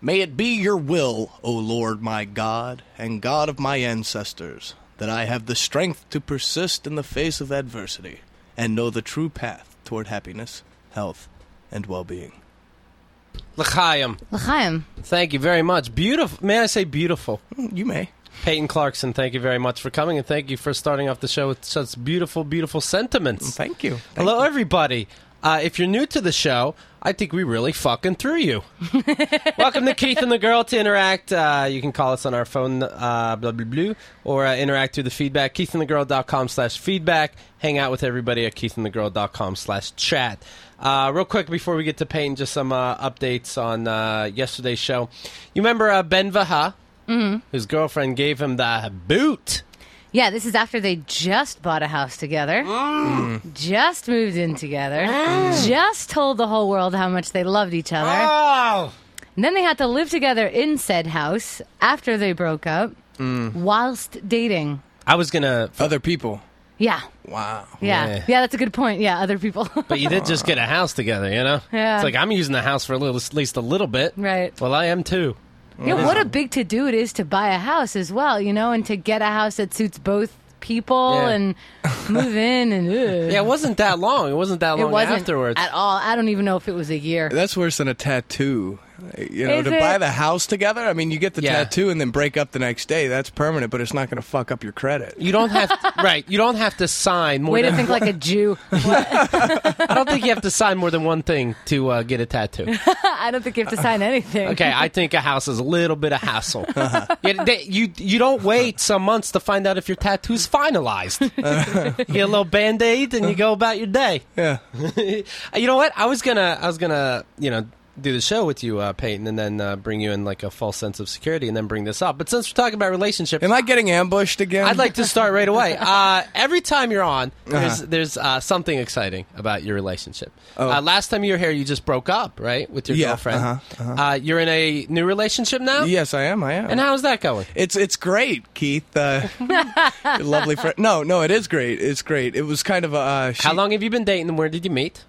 May it be your will, O Lord my God, and God of my ancestors, that I have the strength to persist in the face of adversity, and know the true path toward happiness, health, and well-being. L'chaim. L'chaim. Thank you very much. Beautiful. May I say beautiful? You may. Peyton Clarkson, thank you very much for coming, and thank you for starting off the show with such beautiful, beautiful sentiments. Thank you. Hello, everybody. If you're new to the show, I think we really fucking threw you. Welcome to Keith and the Girl. To interact, you can call us on our phone, blah, blah, blah, or interact through the feedback, keithandthegirl.com/feedback. Hang out with everybody at keithandthegirl.com/chat. Real quick, before we get to Peyton, just some updates on yesterday's show. You remember Ben Vaha? Mm-hmm. His girlfriend gave him the boot. Yeah, this is after they just bought a house together, just moved in together, just told the whole world how much they loved each other. Oh! And then they had to live together in said house after they broke up, whilst dating. I was going to... Other people. Yeah. Wow. Yeah, that's a good point. Yeah, other people. But you did just get a house together, you know? Yeah. It's like, I'm using the house for at least a little bit. Right. Well, I am too. Yeah, what a big to-do it is to buy a house as well, you know, and to get a house that suits both people and move in and... Yeah, it wasn't that long. It wasn't that long it wasn't afterwards. at all. I don't even know if it was a year. That's worse than a tattoo. You know, Is to it? buy the house together, I mean, you get the Yeah. tattoo and then break up the next day. That's permanent, but it's not going to fuck up your credit. You don't have right. You don't have to sign more Way to than... think like a Jew. I don't think you have to sign more than one thing to get a tattoo. I don't think you have to sign anything. Okay, I think a house is a little bit of hassle. You don't wait some months to find out if your tattoo's finalized. You get a little Band-Aid and you go about your day. Yeah. You know what? I was gonna do the show with you, Peyton, and then bring you in like a false sense of security, and then bring this up. But since we're talking about relationships, Am I getting ambushed again? I'd like to start right away. Every time you're on, there's something exciting about your relationship. Last time you were here, you just broke up, right, with your girlfriend. You're in a new relationship now? Yes, I am. And how's that going? It's great, Keith. Lovely friend. No, it is great. It's great. It was kind of a... How long have you been dating, and where did you meet?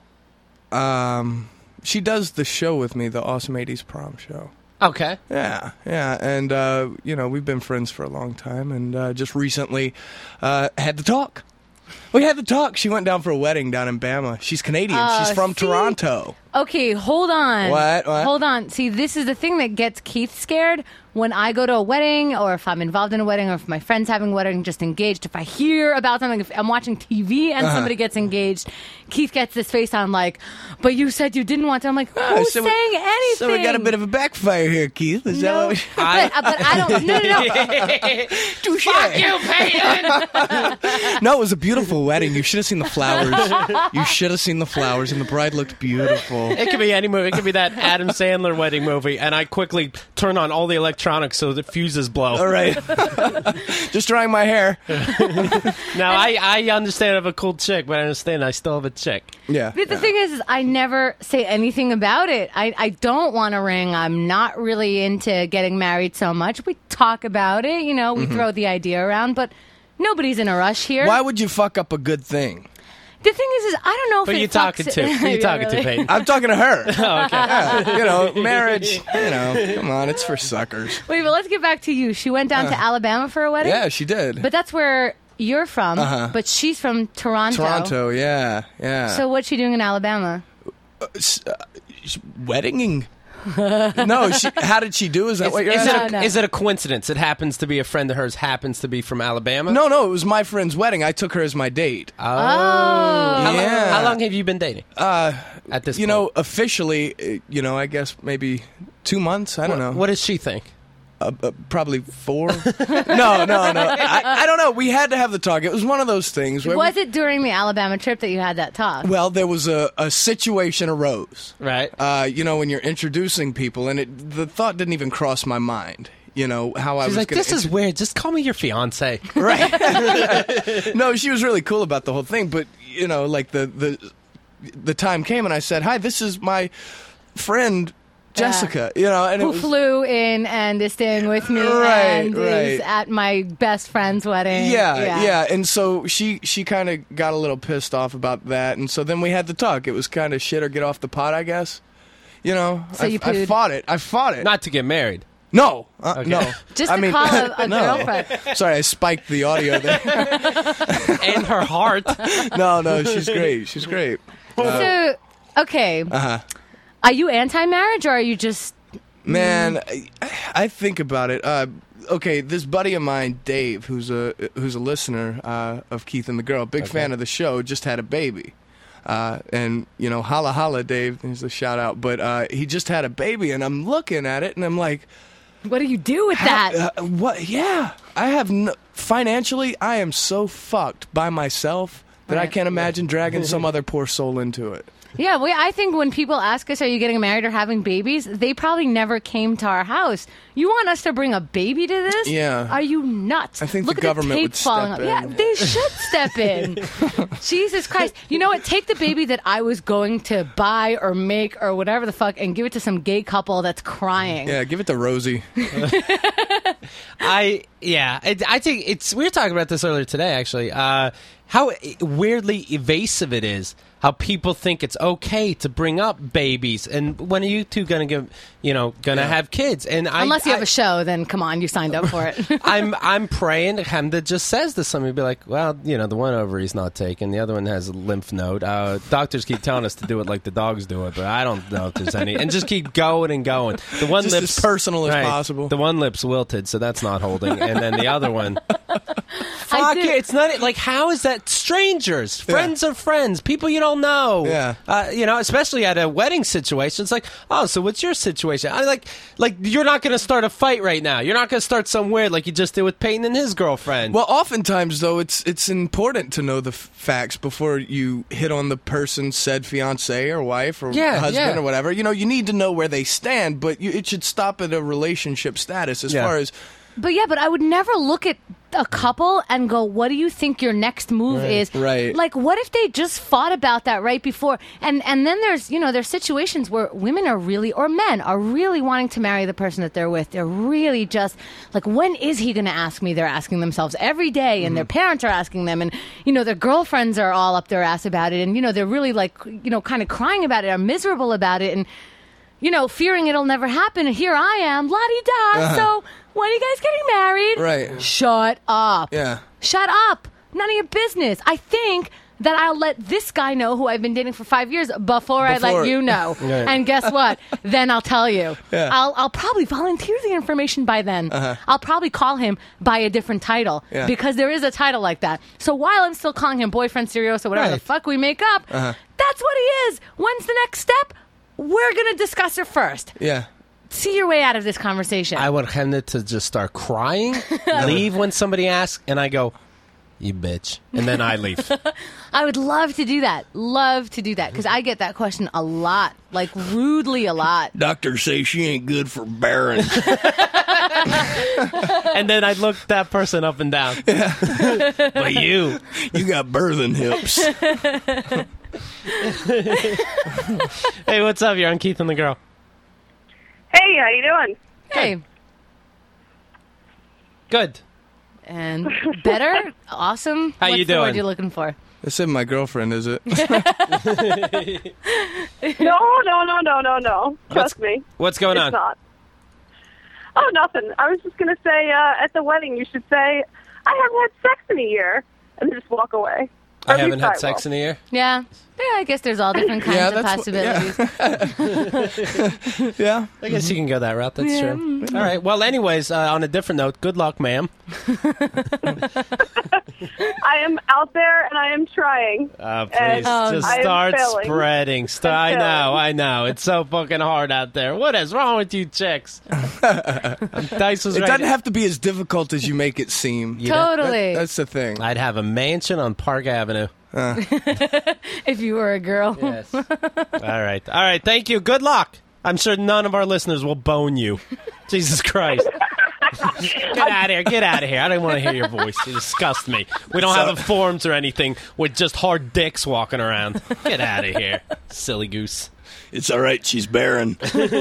She does the show with me, the Awesome 80s Prom Show. Okay. Yeah. And, we've been friends for a long time, and just recently had the talk. We had the talk. She went down for a wedding down in Bama. She's Canadian. She's from Toronto. Okay, hold on. What? Hold on. See, this is the thing that gets Keith scared. When I go to a wedding, or if I'm involved in a wedding, or if my friend's having a wedding, just engaged, if I hear about something, if I'm watching TV and somebody gets engaged, Keith gets this face on like, but you said you didn't want to. I'm like, who's saying anything? So we got a bit of a backfire here, Keith. Is that what we... but I don't. No. Touche. Fuck you, Peyton! No, it was a beautiful wedding. You should have seen the flowers. You should have seen the flowers, and the bride looked beautiful. It could be any movie. It could be that Adam Sandler wedding movie, and I quickly turn on all the electronics so the fuses blow. All right. Just drying my hair. Now, I understand I have a cool chick, but I understand I still have a chick. Yeah. But the thing is I never say anything about it. I don't want a ring. I'm not really into getting married so much. We talk about it, we throw the idea around, but nobody's in a rush here. Why would you fuck up a good thing? The thing is I don't know if Who are you talking to? Who are you talking to, Peyton? I'm talking to her. Oh, okay. Yeah, marriage, come on, it's for suckers. Wait, but let's get back to you. She went down to Alabama for a wedding? Yeah, she did. But that's where you're from, but she's from Toronto. Toronto, yeah. So what's she doing in Alabama? Wedding? No, how did she do? Is that what you're asking? No. Is it a coincidence? It happens to be a friend of hers happens to be from Alabama? No, it was my friend's wedding. I took her as my date. Oh. Yeah. How long have you been dating? At this point? Officially, I guess maybe 2 months. I don't know. What does she think? Probably 4. No. I don't know. We had to have the talk. It was one of those things. Where Was it during the Alabama trip that you had that talk? Well, there was a situation arose. Right. When you're introducing people, and the thought didn't even cross my mind. How I She's was like, gonna this is weird. Just call me your fiance. Right. No, she was really cool about the whole thing, but like the time came and I said, "Hi, this is my friend Jessica." And who flew in and is staying with me and is at my best friend's wedding. Yeah. And so she kind of got a little pissed off about that, and so then we had to talk. It was kind of shit or get off the pot, I guess. You know, So you I pooed. fought it. I fought it. Not to get married. No, no. Just I to mean, call a no. girlfriend. Sorry, I spiked the audio there. And her heart. No, she's great. She's great. So, okay. Are you anti-marriage, or are you just... Man, I think about it. Okay, this buddy of mine, Dave, who's a listener of Keith and the Girl, big fan of the show, just had a baby. And, you know, holla holla, Dave, there's a shout out. But he just had a baby, and I'm looking at it, and I'm like... What do you do with that? What? Yeah. I have financially, I am so fucked by myself that I Right. can't imagine dragging some other poor soul into it. Yeah, I think when people ask us, are you getting married or having babies, they probably never came to our house. You want us to bring a baby to this? Yeah. Are you nuts? I think Look the at government tape would falling step off. in. Yeah, they should step in. Jesus Christ. You know what? Take the baby that I was going to buy or make or whatever the fuck and give it to some gay couple that's crying. Yeah, give it to Rosie. I think it's. We were talking about this earlier today, actually. How weirdly evasive it is. How people think it's okay to bring up babies, and when are you two gonna have kids? And Unless you have a show, then come on, you signed up for it. I'm praying Hamda just says to somebody, be like, well, you know, the one ovary's not taken, the other one has a lymph node. Doctors keep telling us to do it like the dogs do it, but I don't know if there's any. And just keep going and going. The one Just lip's as personal as right, possible. The one lip's wilted, so that's not holding, and then the other one. Fuck do- it, it's not like how is that strangers, friends of friends, people you don't know. Yeah. You know, especially at a wedding situation. It's like, oh, so what's your situation? I like you're not going to start a fight right now. You're not going to start some weird like you just did with Peyton and his girlfriend. Well, oftentimes, though, it's important to know the facts before you hit on the person's said fiance or wife or husband or whatever. You know, you need to know where they stand, but it should stop at a relationship status as far as... But I would never look at a couple and go, what do you think your next move is? Right. Like, what if they just fought about that right before? And then there's situations where women are really, or men are really wanting to marry the person that they're with. They're really just like, when is he going to ask me? They're asking themselves every day, and their parents are asking them, and, you know, their girlfriends are all up their ass about it, and, you know, they're really like, you know, kind of crying about it, are miserable about it, and, you know, fearing it'll never happen. And here I am, la-di-da. So when are you guys getting married? Right. Shut up. Yeah. Shut up. None of your business. I think that I'll let this guy know who I've been dating for 5 years before I let you know. Right. And guess what? Then I'll tell you. Yeah. I'll probably volunteer the information by then. I'll probably call him by a different title because there is a title like that. So while I'm still calling him boyfriend serioso, whatever the Right. fuck we make up, that's what he is. When's the next step? We're going to discuss it first. Yeah. See your way out of this conversation. I want Hamda to just start crying, leave when somebody asks, and I go, you bitch. And then I leave. I would love to do that. Love to do that because I get that question a lot, like rudely a lot. Doctors say she ain't good for bearing. And then I'd look that person up and down. But you You got birthing hips. Hey, what's up? You're on Keith and the Girl. Hey, how you doing? Hey, Good. and better, awesome. How What's you the word doing? you're looking for? This isn't my girlfriend, is it? No. Trust me. What's going It's on? not. Oh, nothing. I was just going to say, at the wedding, you should say, I haven't had sex in a year, and then just walk away. I haven't had sex in a year. Yeah, I guess there's all different kinds Yeah, of that's possibilities. Yeah. I guess you can go that route. That's true. All right. Well, anyways, on a different note, good luck, ma'am. I am out there, and I am trying. Please, And just I am start failing. spreading. I know. It's so fucking hard out there. What is wrong with you chicks? Dice was It right. doesn't have to be as difficult as you make it seem. Totally. That's the thing. I'd have a mansion on Park Avenue. If you were a girl. Yes. All right. Thank you. Good luck. I'm sure none of our listeners will bone you. Jesus Christ. Get out of here. I don't want to hear your voice. You disgust me. We don't have a forums or anything with just hard dicks walking around. Get out of here, silly goose. It's all right. She's barren.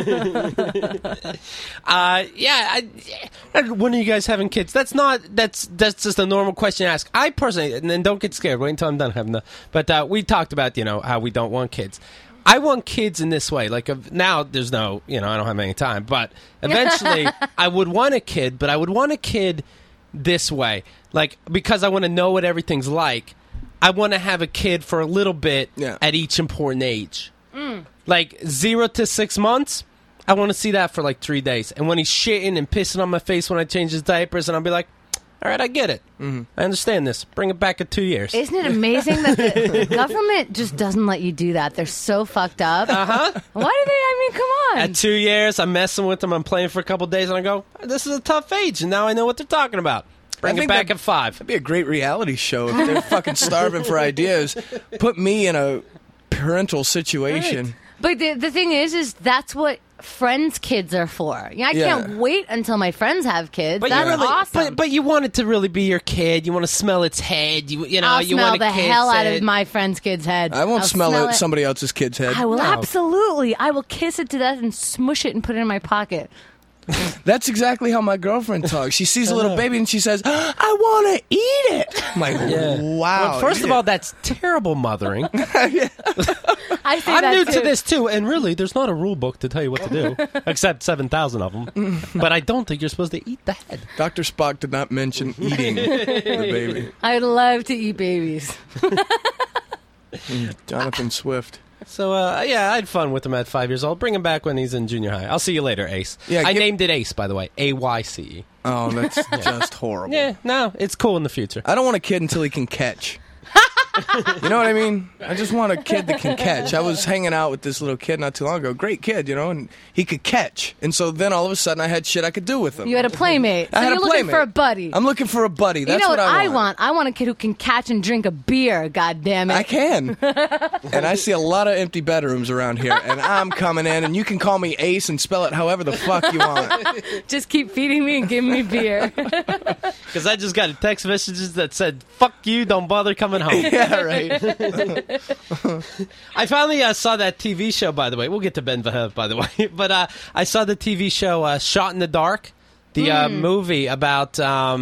When are you guys having kids? That's just a normal question to ask. I personally, and then don't get scared. Wait until I'm done having the. But we talked about how we don't want kids. I want kids in this way. Like now, there's no, I don't have any time. But eventually, I would want a kid. But I would want a kid this way, like because I want to know what everything's like. I want to have a kid for a little bit at each important age. Like 0 to 6 months. I want to see that for like 3 days. And when he's shitting and pissing on my face when I change his diapers, and I'll be like, all right, I get it. I understand this. Bring it back at 2 years. Isn't it amazing that the government just doesn't let you do that? They're so fucked up. Why do they? I mean, come on. At 2 years, I'm messing with them. I'm playing for a couple days, and I go, this is a tough age, and now I know what they're talking about. Bring it back at 5. That'd be a great reality show if they're fucking starving for ideas. Put me in a parental situation. Right. But the thing is that's what friends' kids are for. I can't wait until my friends have kids. That's awesome. But you want it to really be your kid. You want to smell its head. I'll you smell want the hell out of my friend's kid's head. I won't smell somebody else's kid's head. I will absolutely. I will kiss it to death and smush it and put it in my pocket. That's exactly how my girlfriend talks. She sees a little baby and she says, I want to eat it. I'm like, wow. Well, first of all, that's terrible mothering. I'm new to this, too. And really, there's not a rule book to tell you what to do, except 7,000 of them. But I don't think you're supposed to eat the head. Dr. Spock did not mention eating the baby. I'd love to eat babies. Jonathan Swift. So, I had fun with him at 5 years old. Bring him back when he's in junior high. I'll see you later, Ace. Yeah, I named it Ace, by the way. A-Y-C-E. Oh, that's just horrible. Yeah, no, it's cool in the future. I don't want a kid until he can catch. You know what I mean? I just want a kid that can catch. I was hanging out with this little kid not too long ago. Great kid, and he could catch. And so then all of a sudden I had shit I could do with him. You had a playmate. So you're looking for a buddy. I'm looking for a buddy. That's what I want. I want a kid who can catch and drink a beer, goddammit. I can. And I see a lot of empty bedrooms around here. And I'm coming in, and you can call me Ace and spell it however the fuck you want. Just keep feeding me and giving me beer. Because I just got text messages that said, fuck you, don't bother coming home. Yeah, right. I finally saw that TV show, by the way. We'll get to Ben Verhev, by the way. But I saw the TV show Shot in the Dark, the movie about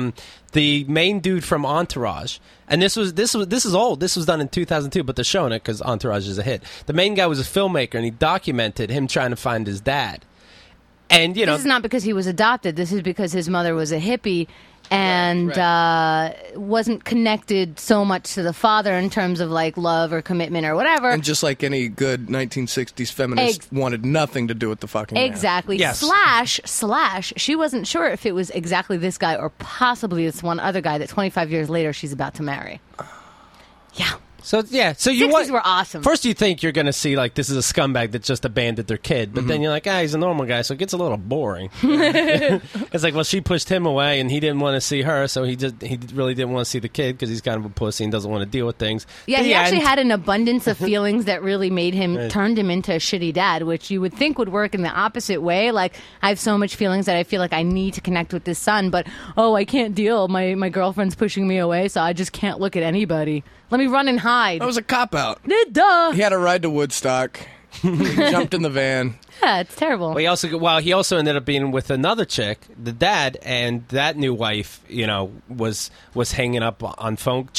the main dude from Entourage. And this is old. This was done in 2002, but they're showing it because Entourage is a hit. The main guy was a filmmaker, and he documented him trying to find his dad. And this is not because he was adopted. This is because his mother was a hippie and wasn't connected so much to the father in terms of like love or commitment or whatever. And just like any good 1960s feminist wanted nothing to do with the fucking exactly. man. Slash she wasn't sure if it was exactly this guy or possibly this one other guy that 25 years later she's about to marry. Yeah. So you 60s were awesome. First, you think you're going to see like this is a scumbag that just abandoned their kid, but then you're like, he's a normal guy, so it gets a little boring. It's like, well, she pushed him away, and he didn't want to see her, so he really didn't want to see the kid because he's kind of a pussy and doesn't want to deal with things. Yeah, he actually had an abundance of feelings that really made him turned him into a shitty dad, which you would think would work in the opposite way. Like, I have so much feelings that I feel like I need to connect with this son, but I can't deal. My girlfriend's pushing me away, so I just can't look at anybody. Let me run and hide. That was a cop-out. Duh. He had a ride to Woodstock. He jumped in the van. Yeah, it's terrible. Well, he also ended up being with another chick, the dad, and that new wife, was hanging up on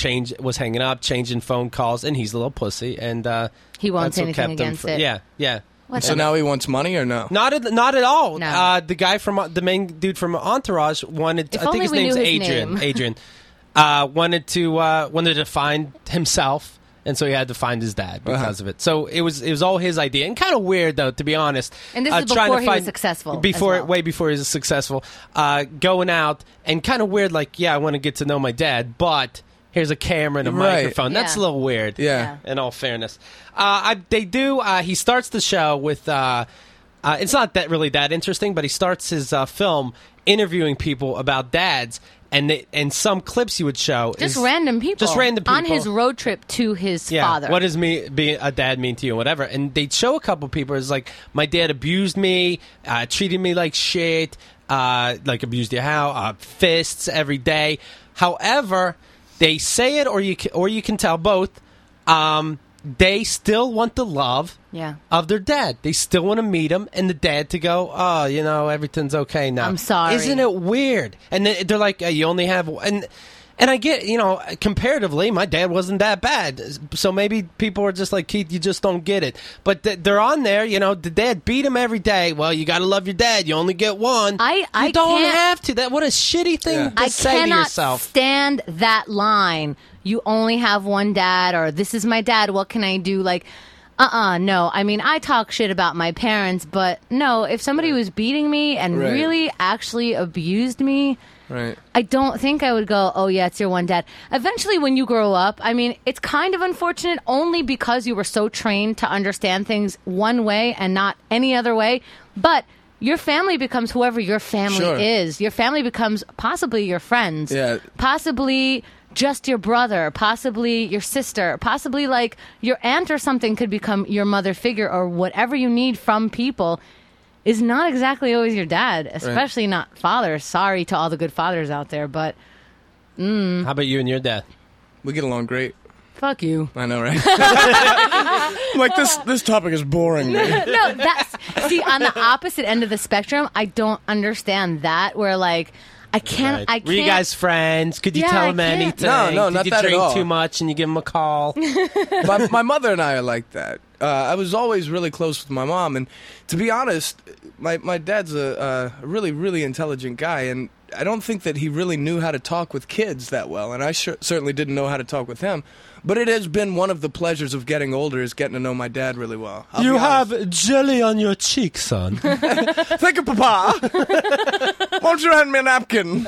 changing phone calls, and he's a little pussy, and he won't say anything against it. Yeah. So now he wants money or no? Not at all. No. The guy the main dude from Entourage wanted. If I think his name's Adrian. Adrian. Wanted to find himself, and so he had to find his dad because of it. So it was all his idea, and kind of weird though, to be honest. And this is before he was successful. Way before he was successful, going out and kind of weird. Like, I want to get to know my dad, but here's a camera and a microphone. That's a little weird. Yeah. In all fairness, they do. He starts the show with. It's not really that interesting, but he starts his film interviewing people about dads. And some clips he would show just random people on his road trip to his father. What does being a dad mean to you, and whatever? And they'd show a couple people. It's like, my dad abused me, treated me like shit, like abused you how, fists every day. However, they say it, or you can tell both. They still want the love of their dad. They still want to meet him, and the dad to go, everything's okay now. I'm sorry. Isn't it weird? And they're like, you only have... And And I get, comparatively, my dad wasn't that bad. So maybe people are just like, Keith, you just don't get it. But they're on there, the dad beat him every day. Well, you got to love your dad. You only get one. I don't can't- have to. What a shitty thing to I say to cannot yourself. stand that line. You only have one dad, or this is my dad. What can I do? Like, no. I mean, I talk shit about my parents, but no, if somebody was beating me and Right. really actually abused me, Right. I don't think I would go, oh, yeah, it's your one dad. Eventually, when you grow up, I mean, it's kind of unfortunate only because you were so trained to understand things one way and not any other way. But your family becomes whoever your family Sure. is. Your family becomes possibly your friends, Yeah. possibly just your brother, possibly your sister, possibly like your aunt or something could become your mother figure, or whatever you need from people is not exactly always your dad, especially not fathers. Sorry to all the good fathers out there, but How about you and your dad? We get along great. fuck you. I know, right? Like, this topic is boring, man. No, see, on the opposite end of the spectrum, I don't understand that, where like I can't. Were you guys friends? Could you Yeah, tell I him can't. anything? No, Did not you that at drink all. too much and you give him a call? my mother and I are like that. I was always really close with my mom, and to be honest, my dad's a really, really intelligent guy, and I don't think that he really knew how to talk with kids that well, and I certainly didn't know how to talk with him. But it has been one of the pleasures of getting older is getting to know my dad really well. I'll be honest. jelly on your cheek, son. Thank you, Papa. Won't you hand me a napkin?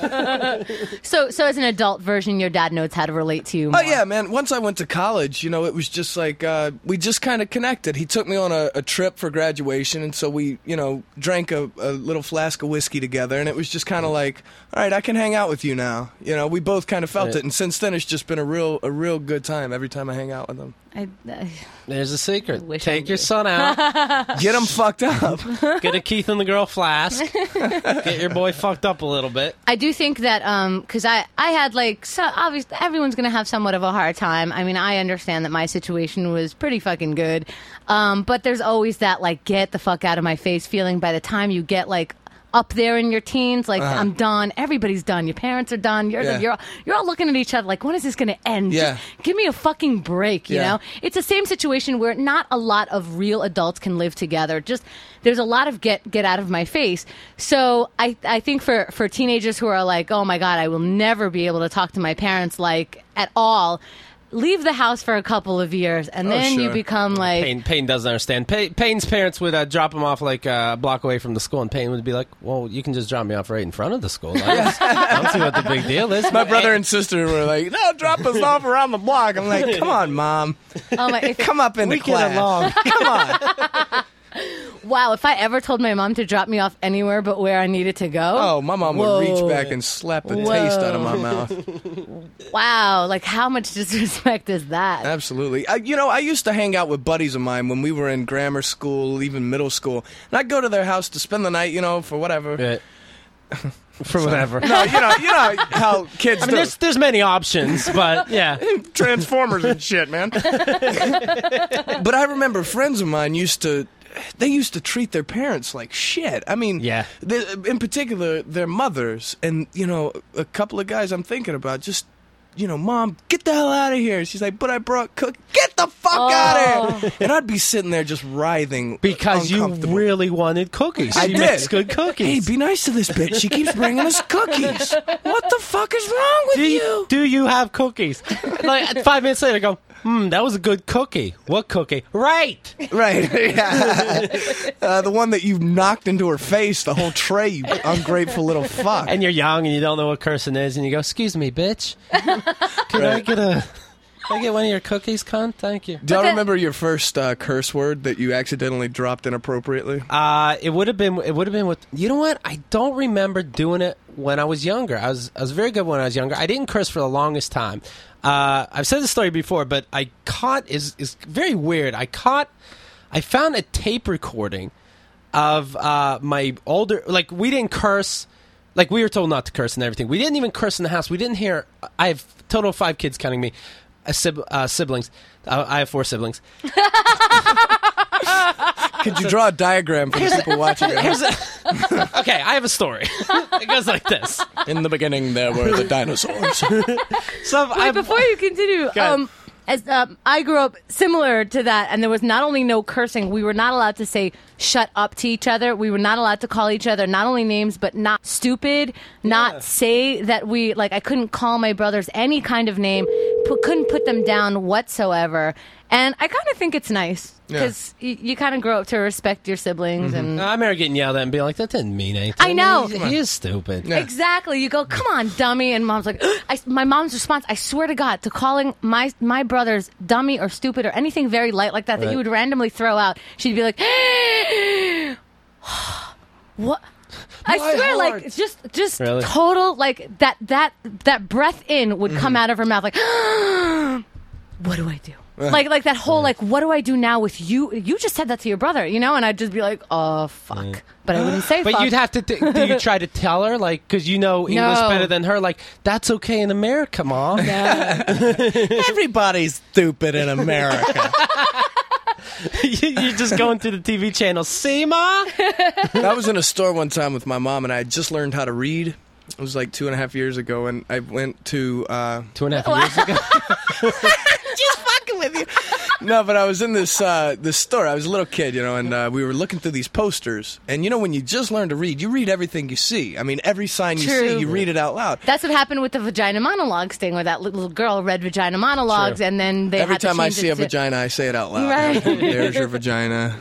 So as an adult version, your dad knows how to relate to you. Oh, more. yeah, man. Once I went to college, it was just like we just kind of connected. He took me on a trip for graduation, and so we, drank a little flask of whiskey together, and it was just kind of like, all right, I can hang out with you now. We both kind of felt Right. it, and since then it's just been a real good time every time I hang out with him. There's a secret. Wish I Take your knew. son out. Get him fucked up. Get a Keith and the Girl flask. Get your boy fucked up a little bit. I do think that because I had obviously everyone's gonna have somewhat of a hard time. I mean, I understand that my situation was pretty fucking good, but there's always that get the fuck out of my face feeling by the time you get up there in your teens, I'm done. Everybody's done. Your parents are done. You're all looking at each other like, when is this going to end? Yeah. Just give me a fucking break. You Yeah. know, it's the same situation where not a lot of real adults can live together. Just there's a lot of get out of my face. So I think for teenagers who are like, oh my god, I will never be able to talk to my parents at all. Leave the house for a couple of years, and then you sure. become Payne doesn't understand. Payne's parents would drop him off a block away from the school, and Payne would be like, well, you can just drop me off right in front of the school. I don't see what the big deal is. My brother and sister were like, no, drop us off around the block. I'm like, come on, Mom. oh my. Come up into We get class. along. Come on. Wow, if I ever told my mom to drop me off anywhere but where I needed to go. Oh, my mom would Whoa. reach back and slap the taste out of my mouth. Wow, how much disrespect is that? Absolutely. I used to hang out with buddies of mine when we were in grammar school, even middle school. And I'd go to their house to spend the night, for whatever. Yeah. For whatever. No, you know how kids I mean, do. there's many options, but yeah. Transformers and shit, man. But I remember friends of mine used to treat their parents like shit. I mean, Yeah. in particular, their mothers. And, a couple of guys I'm thinking about just, Mom, get the hell out of here. She's like, but I brought cook. Get the fuck out of here. And I'd be sitting there just writhing. Because you uncomfortable. really wanted cookies. I She did. makes good Hey, cookies. be nice to this bitch. She keeps bringing us cookies. What the fuck is wrong with you? Do you have cookies? 5 minutes later, I go, that was a good cookie. What cookie? Right. Right. Yeah. The one that you knocked into her face, the whole tray, you ungrateful little fuck. And you're young and you don't know what cursing is, and you go, excuse me, bitch. Can I get one of your cookies, cunt? Thank you. Do y'all remember your first curse word that you accidentally dropped inappropriately? It would have been with, you know what? I don't remember doing it when I was younger. I was very good when I was younger. I didn't curse for the longest time. I've said this story before, but I caught is very weird. I found a tape recording of my older, we didn't curse. We were told not to curse and everything. We didn't even curse in the house. We didn't hear. I have a total of 5 kids, counting me, siblings. I have 4 siblings. Could you draw a diagram for the people watching at home? Okay, I have a story. It goes like this. In the beginning, there were the dinosaurs. So Wait, before you continue, ahead. I grew up similar to that, and there was not only no cursing, we were not allowed to say shut up to each other. We were not allowed to call each other not only names, but not stupid, not say that we, like, I couldn't call my brothers any kind of name, couldn't put them down whatsoever. And I kind of think it's nice because you kind of grow up to respect your siblings. And I remember getting yelled at and being like, that didn't mean anything. I know. He is stupid. Yeah. Exactly. You go, come on, dummy. And mom's like, my mom's response, I swear to God, to calling my brothers dummy or stupid or anything very light like that that you would randomly throw out, she'd be like, what? I swear, heart. like, just Really? total, like, that breath in would come out of her mouth, like, what do I do? Like that whole, like, what do I do now with you? You just said that to your brother, you know? And I'd just be like, oh, fuck. But I wouldn't say But fuck. you'd have to, do you try to tell her, like, because you know English No. better than her, like, that's okay in America, Mom. Everybody's stupid in America. You're just going through the TV channel. See, Ma? I was in a store one time with my mom, and I had just learned how to read. It was like 2.5 years ago, and I went to... 2.5 years ago. just fucking with you. No, but I was in this store. I was a little kid, you know, and we were looking through these posters. And you know, when you just learn to read, you read everything you see. I mean, every sign you True. see, you read it out loud. That's what happened with the vagina monologues thing, where that little girl read vagina monologues, True. and then they Every had to time I change see it a to- vagina, I say it out loud. Right. There's your vagina.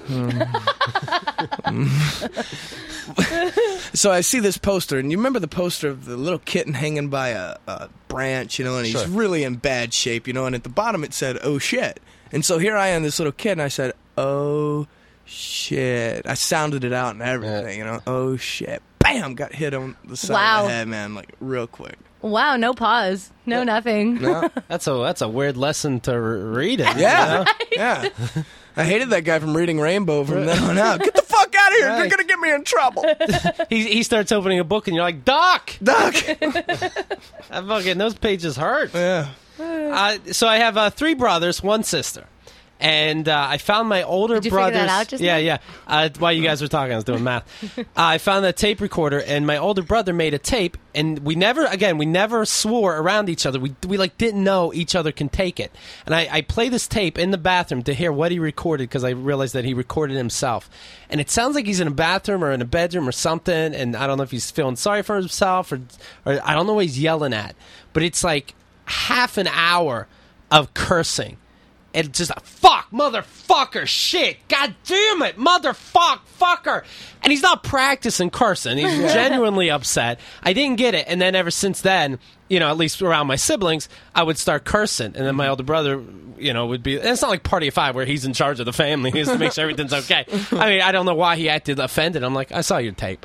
So I see this poster, and you remember the poster of the little kitten hanging by a branch, you know, and he's Sure. really in bad shape, you know, and at the bottom it said, oh, shit. And so here I am, this little kid, and I said, oh, shit. I sounded it out and everything, you know, oh, shit. Bam! Got hit on the side Wow. of the head, man, like real quick. Wow, no pause, no nothing. No? That's a weird lesson to read it. Yeah. You know? Yeah. I hated that guy from Reading Rainbow from then on out. Get the fuck out of here. You're Right. going to get me in trouble. He starts opening a book, and you're like, Doc! Doc. That fucking, those pages hurt. Yeah. So I have 3 brothers, 1 sister. And I found my older Did you figure brothers. that out just yeah, now? yeah. While you guys were talking, I was doing math. I found that tape recorder, and my older brother made a tape. And we never swore around each other. We like didn't know each other can take it. And I play this tape in the bathroom to hear what he recorded because I realized that he recorded himself. And it sounds like he's in a bathroom or in a bedroom or something. And I don't know if he's feeling sorry for himself or I don't know what he's yelling at. But it's like half an hour of cursing. And just fuck, motherfucker, shit, god damn it, fucker. And he's not practicing cursing. He's genuinely upset. I didn't get it. And then ever since then, you know, at least around my siblings, I would start cursing. And then my older brother, you know, would be... And it's not like Party of 5 where he's in charge of the family. He has to make sure everything's okay. I mean, I don't know why he acted offended. I'm like, I saw your tape.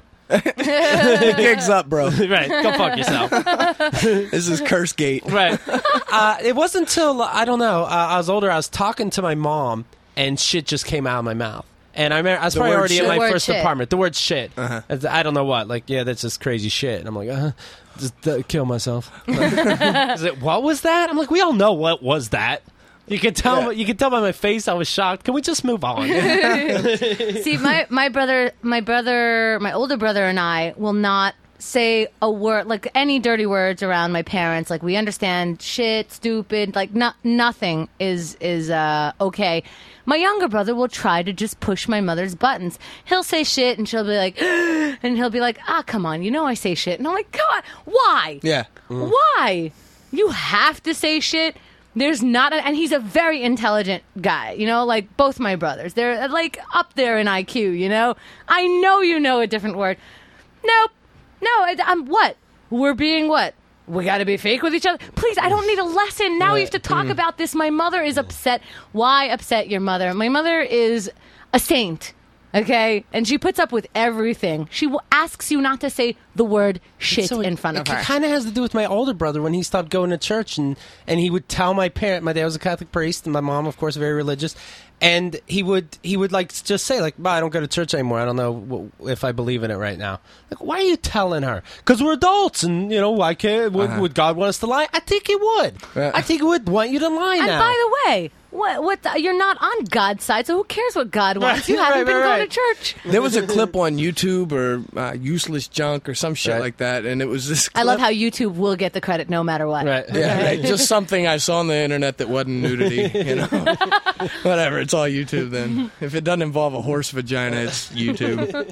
Gig's up, bro. Right, go fuck yourself. This is Curse Gate. Right. It wasn't until, I don't know, I was older, I was talking to my mom, and shit just came out of my mouth. And I remember, I was The probably word already in shit? my The word first shit. apartment. The word shit. Uh-huh. I don't know what. Like, yeah, that's just crazy shit. And I'm like, just kill myself. Is it, what was that? I'm like, we all know what was that. You can tell. You can tell by my face I was shocked. Can we just move on? See, my older brother and I will not say a word, like any dirty words around my parents. Like, we understand shit, stupid, like nothing is okay. My younger brother will try to just push my mother's buttons. He'll say shit and she'll be like, and he'll be like, come on, you know I say shit. And I'm like, God, why? Yeah. Why? You have to say shit. There's not, and he's a very intelligent guy, you know, like both my brothers. They're like up there in IQ, you know. I know you know a different word. Nope. No, I'm what? We're being what? We got to be fake with each other? Please, I don't need a lesson. Now we have to talk about this. My mother is upset. Why upset your mother? My mother is a saint. Okay, and she puts up with everything. She asks you not to say the word shit So in front of her. It kind of has to do with my older brother when he stopped going to church, and he would tell my parent. My dad was a Catholic priest, and my mom, of course, very religious. And he would like just say like, "I don't go to church anymore. I don't know if I believe in it right now." Like, why are you telling her? Because we're adults, and why can't? Would God want us to lie? I think He would. I think He would want you to lie And now. by the way, you're not on God's side, so who cares what God wants? You haven't been going to church. There was a clip on YouTube or Useless Junk or some shit like that, and it was this clip. I love how YouTube will get the credit no matter what. Right. Yeah, right. Just something I saw on the internet that wasn't nudity, Whatever, it's all YouTube then. If it doesn't involve a horse vagina, it's YouTube.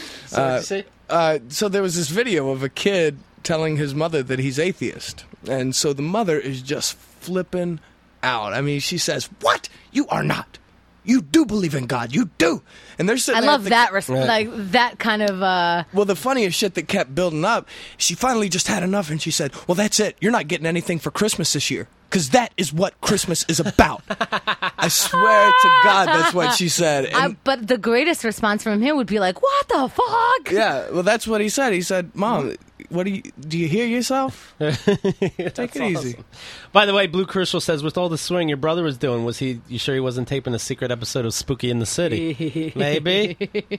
So there was this video of a kid telling his mother that he's atheist. And so the mother is just flipping out. I mean, she says, "What? You are not. You do believe in God. You do." And they're sitting I there love thinking- that, like that kind of. Well, the funniest shit that kept building up, she finally just had enough and she said, "Well, that's it. You're not getting anything for Christmas this year. Because that is what Christmas is about." I swear to God, that's what she said. And but the greatest response from him would be like, "What the fuck?" yeah, well, that's what he said. He said, "Mom, do you hear yourself? Take it easy." By the way, Blue Crucial says, with all the swing your brother was doing, you sure he wasn't taping a secret episode of Spooky in the City? Maybe.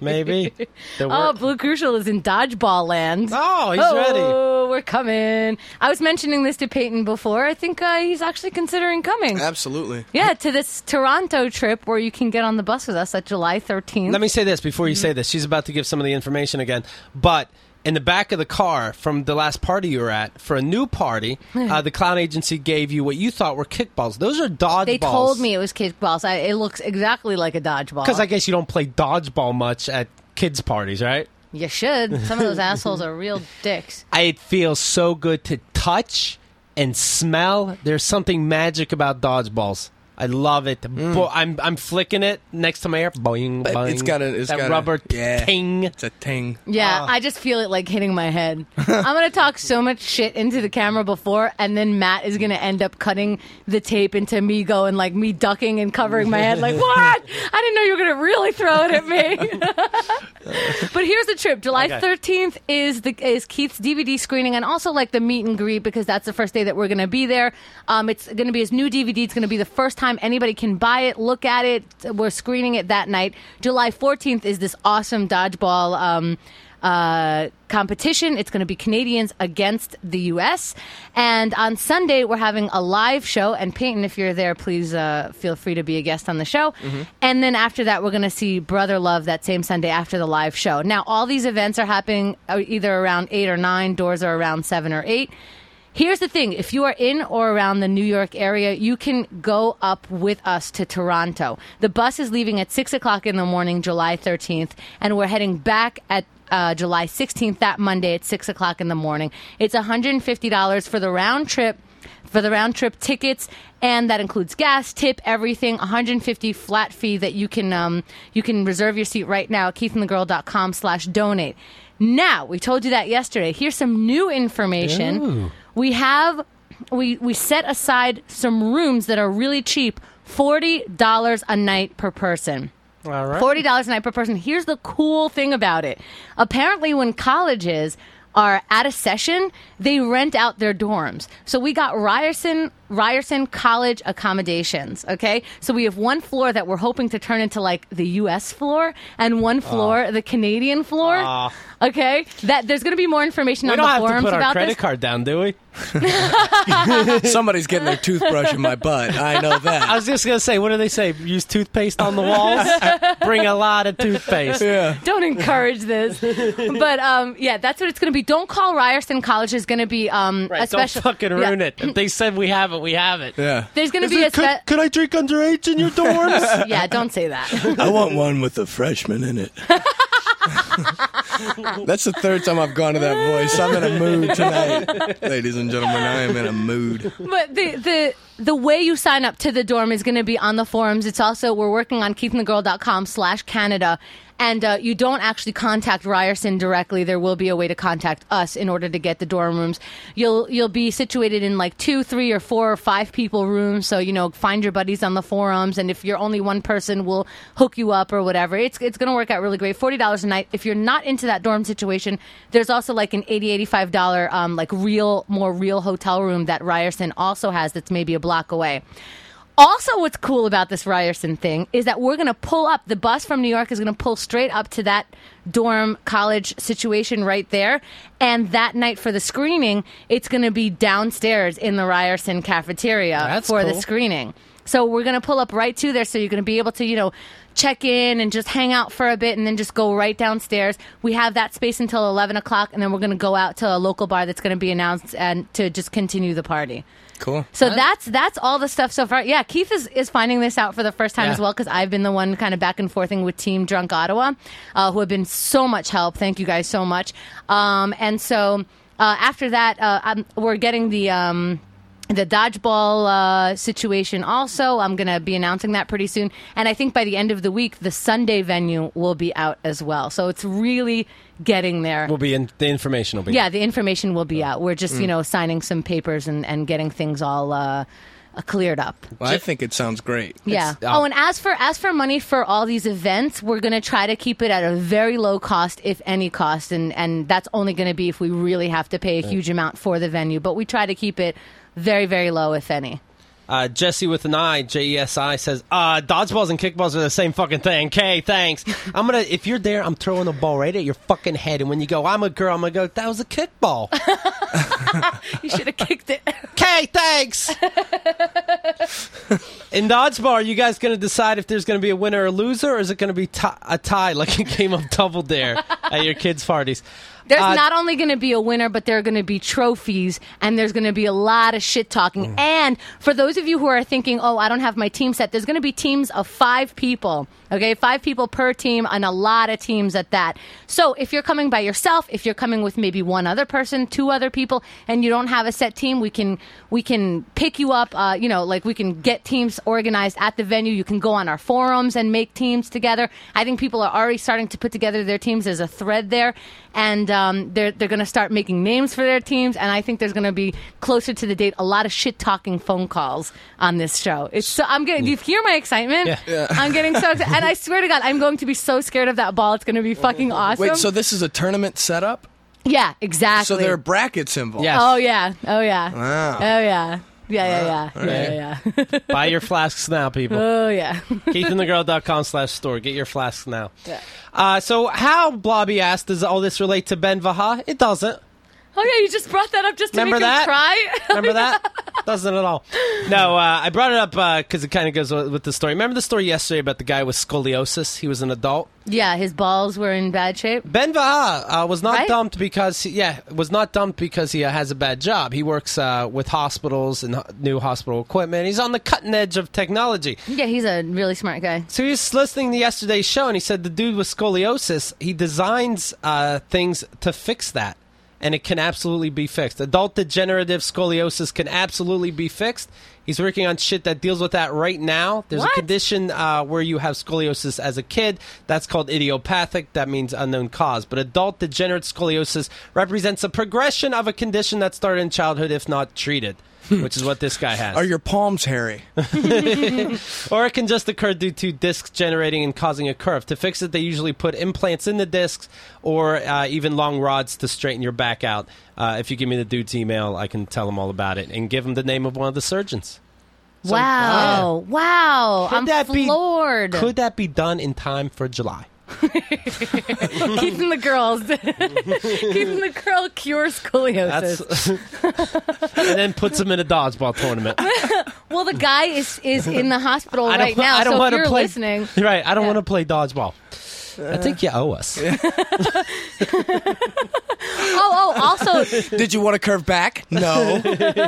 Oh, Blue Crucial is in dodgeball land. Oh, he's ready. Oh, we're coming. I was mentioning this to Peyton before. I think he's actually considering coming. Absolutely. Yeah, to this Toronto trip where you can get on the bus with us at July 13th. Let me say this before you say this. She's about to give some of the information again. But in the back of the car from the last party you were at, for a new party, the clown agency gave you what you thought were kickballs. Those are dodgeballs. They told me it was kickballs. It looks exactly like a dodgeball. Because I guess you don't play dodgeball much at kids' parties, right? You should. Some of those assholes are real dicks. It feels so good to touch and smell. There's something magic about dodgeballs. I love it. I'm flicking it next to my ear. Boing, boing. It's got a rubber yeah, ting. It's a ting. Yeah, I just feel it like hitting my head. I'm going to talk so much shit into the camera before, and then Matt is going to end up cutting the tape into me going, like, me ducking and covering my head like, what? I didn't know you were going to really throw it at me. But here's the trip. July 13th is Keith's DVD screening, and also like the meet and greet, because that's the first day that we're going to be there. It's going to be his new DVD. It's going to be the first time anybody can buy it, look at it. We're screening it that night. July 14th is this awesome dodgeball competition. It's going to be Canadians against the U.S. And on Sunday, we're having a live show. And Peyton, if you're there, please feel free to be a guest on the show. Mm-hmm. And then after that, we're going to see Brother Love that same Sunday after the live show. Now, all these events are happening either around 8 or 9. Doors are around 7 or 8. Here's the thing. If you are in or around the New York area, you can go up with us to Toronto. The bus is leaving at 6 o'clock in the morning, July 13th, and we're heading back at July 16th, that Monday at 6 o'clock in the morning. It's $150 for the round trip. For the round trip tickets, and that includes gas, tip, everything. $150 flat fee that you can reserve your seat right now at keithandthegirl.com/donate. Now, we told you that yesterday. Here's some new information. Ooh. We set aside some rooms that are really cheap, $40 a night per person. All right. $40 a night per person. Here's the cool thing about it. Apparently, when colleges are at a session, they rent out their dorms. So we got Ryerson College accommodations, okay? So we have one floor that we're hoping to turn into like the U.S. floor, and one floor, the Canadian floor. Okay? There's going to be more information on the forums about this. We don't have to put our credit card down, do we? Somebody's getting their toothbrush in my butt. I know that. I was just going to say, what do they say? Use toothpaste on the walls? Bring a lot of toothpaste. Yeah. Don't encourage this. But, yeah, that's what it's going to be. Don't call Ryerson College. There's going to be a special... Don't fucking ruin it. If they said we have it, we have it. Yeah. There's going to be Could I drink underage in your dorms? Yeah, don't say that. I want one with a freshman in it. That's the third time I've gone to that voice. I'm in a mood tonight. Ladies and gentlemen, I am in a mood. But the way you sign up to the dorm is going to be on the forums. It's also, we're working on keithandthegirl.com/Canada. And you don't actually contact Ryerson directly. There will be a way to contact us in order to get the dorm rooms. You'll be situated in like 2, 3, or 4 or 5 people rooms. So, find your buddies on the forums. And if you're only one person, we'll hook you up or whatever. It's going to work out really great. $40 a night. If you're not into that dorm situation, there's also like an $80, $85 like more real hotel room that Ryerson also has that's maybe a block away. Also, what's cool about this Ryerson thing is that we're going to pull up. The bus from New York is going to pull straight up to that dorm college situation right there. And that night for the screening, it's going to be downstairs in the Ryerson cafeteria That's for the cool. screening. So we're going to pull up right to there. So you're going to be able to, check in and just hang out for a bit and then just go right downstairs. We have that space until 11 o'clock, and then we're going to go out to a local bar that's going to be announced and to just continue the party. Cool. So that's all the stuff so far. Yeah, Keith is finding this out for the first time as well, because I've been the one kind of back and forthing with Team Drunk Ottawa, who have been so much help. Thank you guys so much. And so after that, we're getting the dodgeball situation also. I'm going to be announcing that pretty soon. And I think by the end of the week, the Sunday venue will be out as well. So it's really getting there. The information will be. Yeah, the information will be out. We're just, signing some papers and getting things all cleared up. Well, I think it sounds great. Yeah. And as for money for all these events, we're going to try to keep it at a very low cost, if any cost. And that's only going to be if we really have to pay a huge amount for the venue. But we try to keep it very, very low, if any. Jesse with an I, Jesi, says, dodgeballs and kickballs are the same fucking thing. Okay, thanks. If you're there, I'm throwing a ball right at your fucking head. And when you go, I'm a girl, I'm going to go, that was a kickball. You should have kicked it. Okay, thanks. In dodgeball, are you guys going to decide if there's going to be a winner or loser, or is it going to be a tie like a game of Double Dare at your kids' parties? There's not only going to be a winner, but there are going to be trophies, and there's going to be a lot of shit talking. And for those of you who are thinking, I don't have my team set, there's going to be teams of 5 people. Okay, 5 people per team, and a lot of teams at that. So if you're coming by yourself, if you're coming with maybe one other person, 2 other people, and you don't have a set team, we can pick you up. We can get teams organized at the venue. You can go on our forums and make teams together. I think people are already starting to put together their teams. There's a thread there, and they're going to start making names for their teams. And I think there's going to be, closer to the date, a lot of shit talking phone calls on this show. Do you hear my excitement? Yeah. I'm getting so excited. And I swear to God, I'm going to be so scared of that ball. It's going to be fucking awesome. Wait, so this is a tournament setup? Yeah, exactly. So there are brackets involved? Yes. Oh, yeah. Wow. Oh, yeah. Yeah. Buy your flasks now, people. Oh, yeah. KeithandTheGirl.com/store. Get your flasks now. Yeah. So how, Blobby asked, does all this relate to Ben Vaha? It doesn't. Oh, yeah, you just brought that up just to Remember make him that? cry? Remember that? Doesn't at all. No, I brought it up because it kind of goes with the story. Remember the story yesterday about the guy with scoliosis? He was an adult. Yeah, his balls were in bad shape. Ben Vaha was not Right? dumped because he has a bad job. He works with hospitals and new hospital equipment. He's on the cutting edge of technology. Yeah, he's a really smart guy. So he was listening to yesterday's show, and he said the dude with scoliosis, he designs things to fix that. And it can absolutely be fixed. Adult degenerative scoliosis can absolutely be fixed. He's working on shit that deals with that right now. There's What? a condition where you have scoliosis as a kid. That's called idiopathic. That means unknown cause. But adult degenerative scoliosis represents a progression of a condition that started in childhood if not treated, which is what this guy has. Are your palms hairy? Or it can just occur due to discs generating and causing a curve. To fix it, they usually put implants in the discs or even long rods to straighten your back out. If you give me the dude's email, I can tell him all about it and give him the name of one of the surgeons. Wow. Wow. Could I'm that be- floored. Could that be done in time for July? Keeping the girls. Keeping the girl cure scoliosis. And then puts him in a dodgeball tournament. Well, the guy is in the hospital right now, so if you're listening. Right, I don't want to play dodgeball. I think you owe us. Also, Did you want to curve back? No.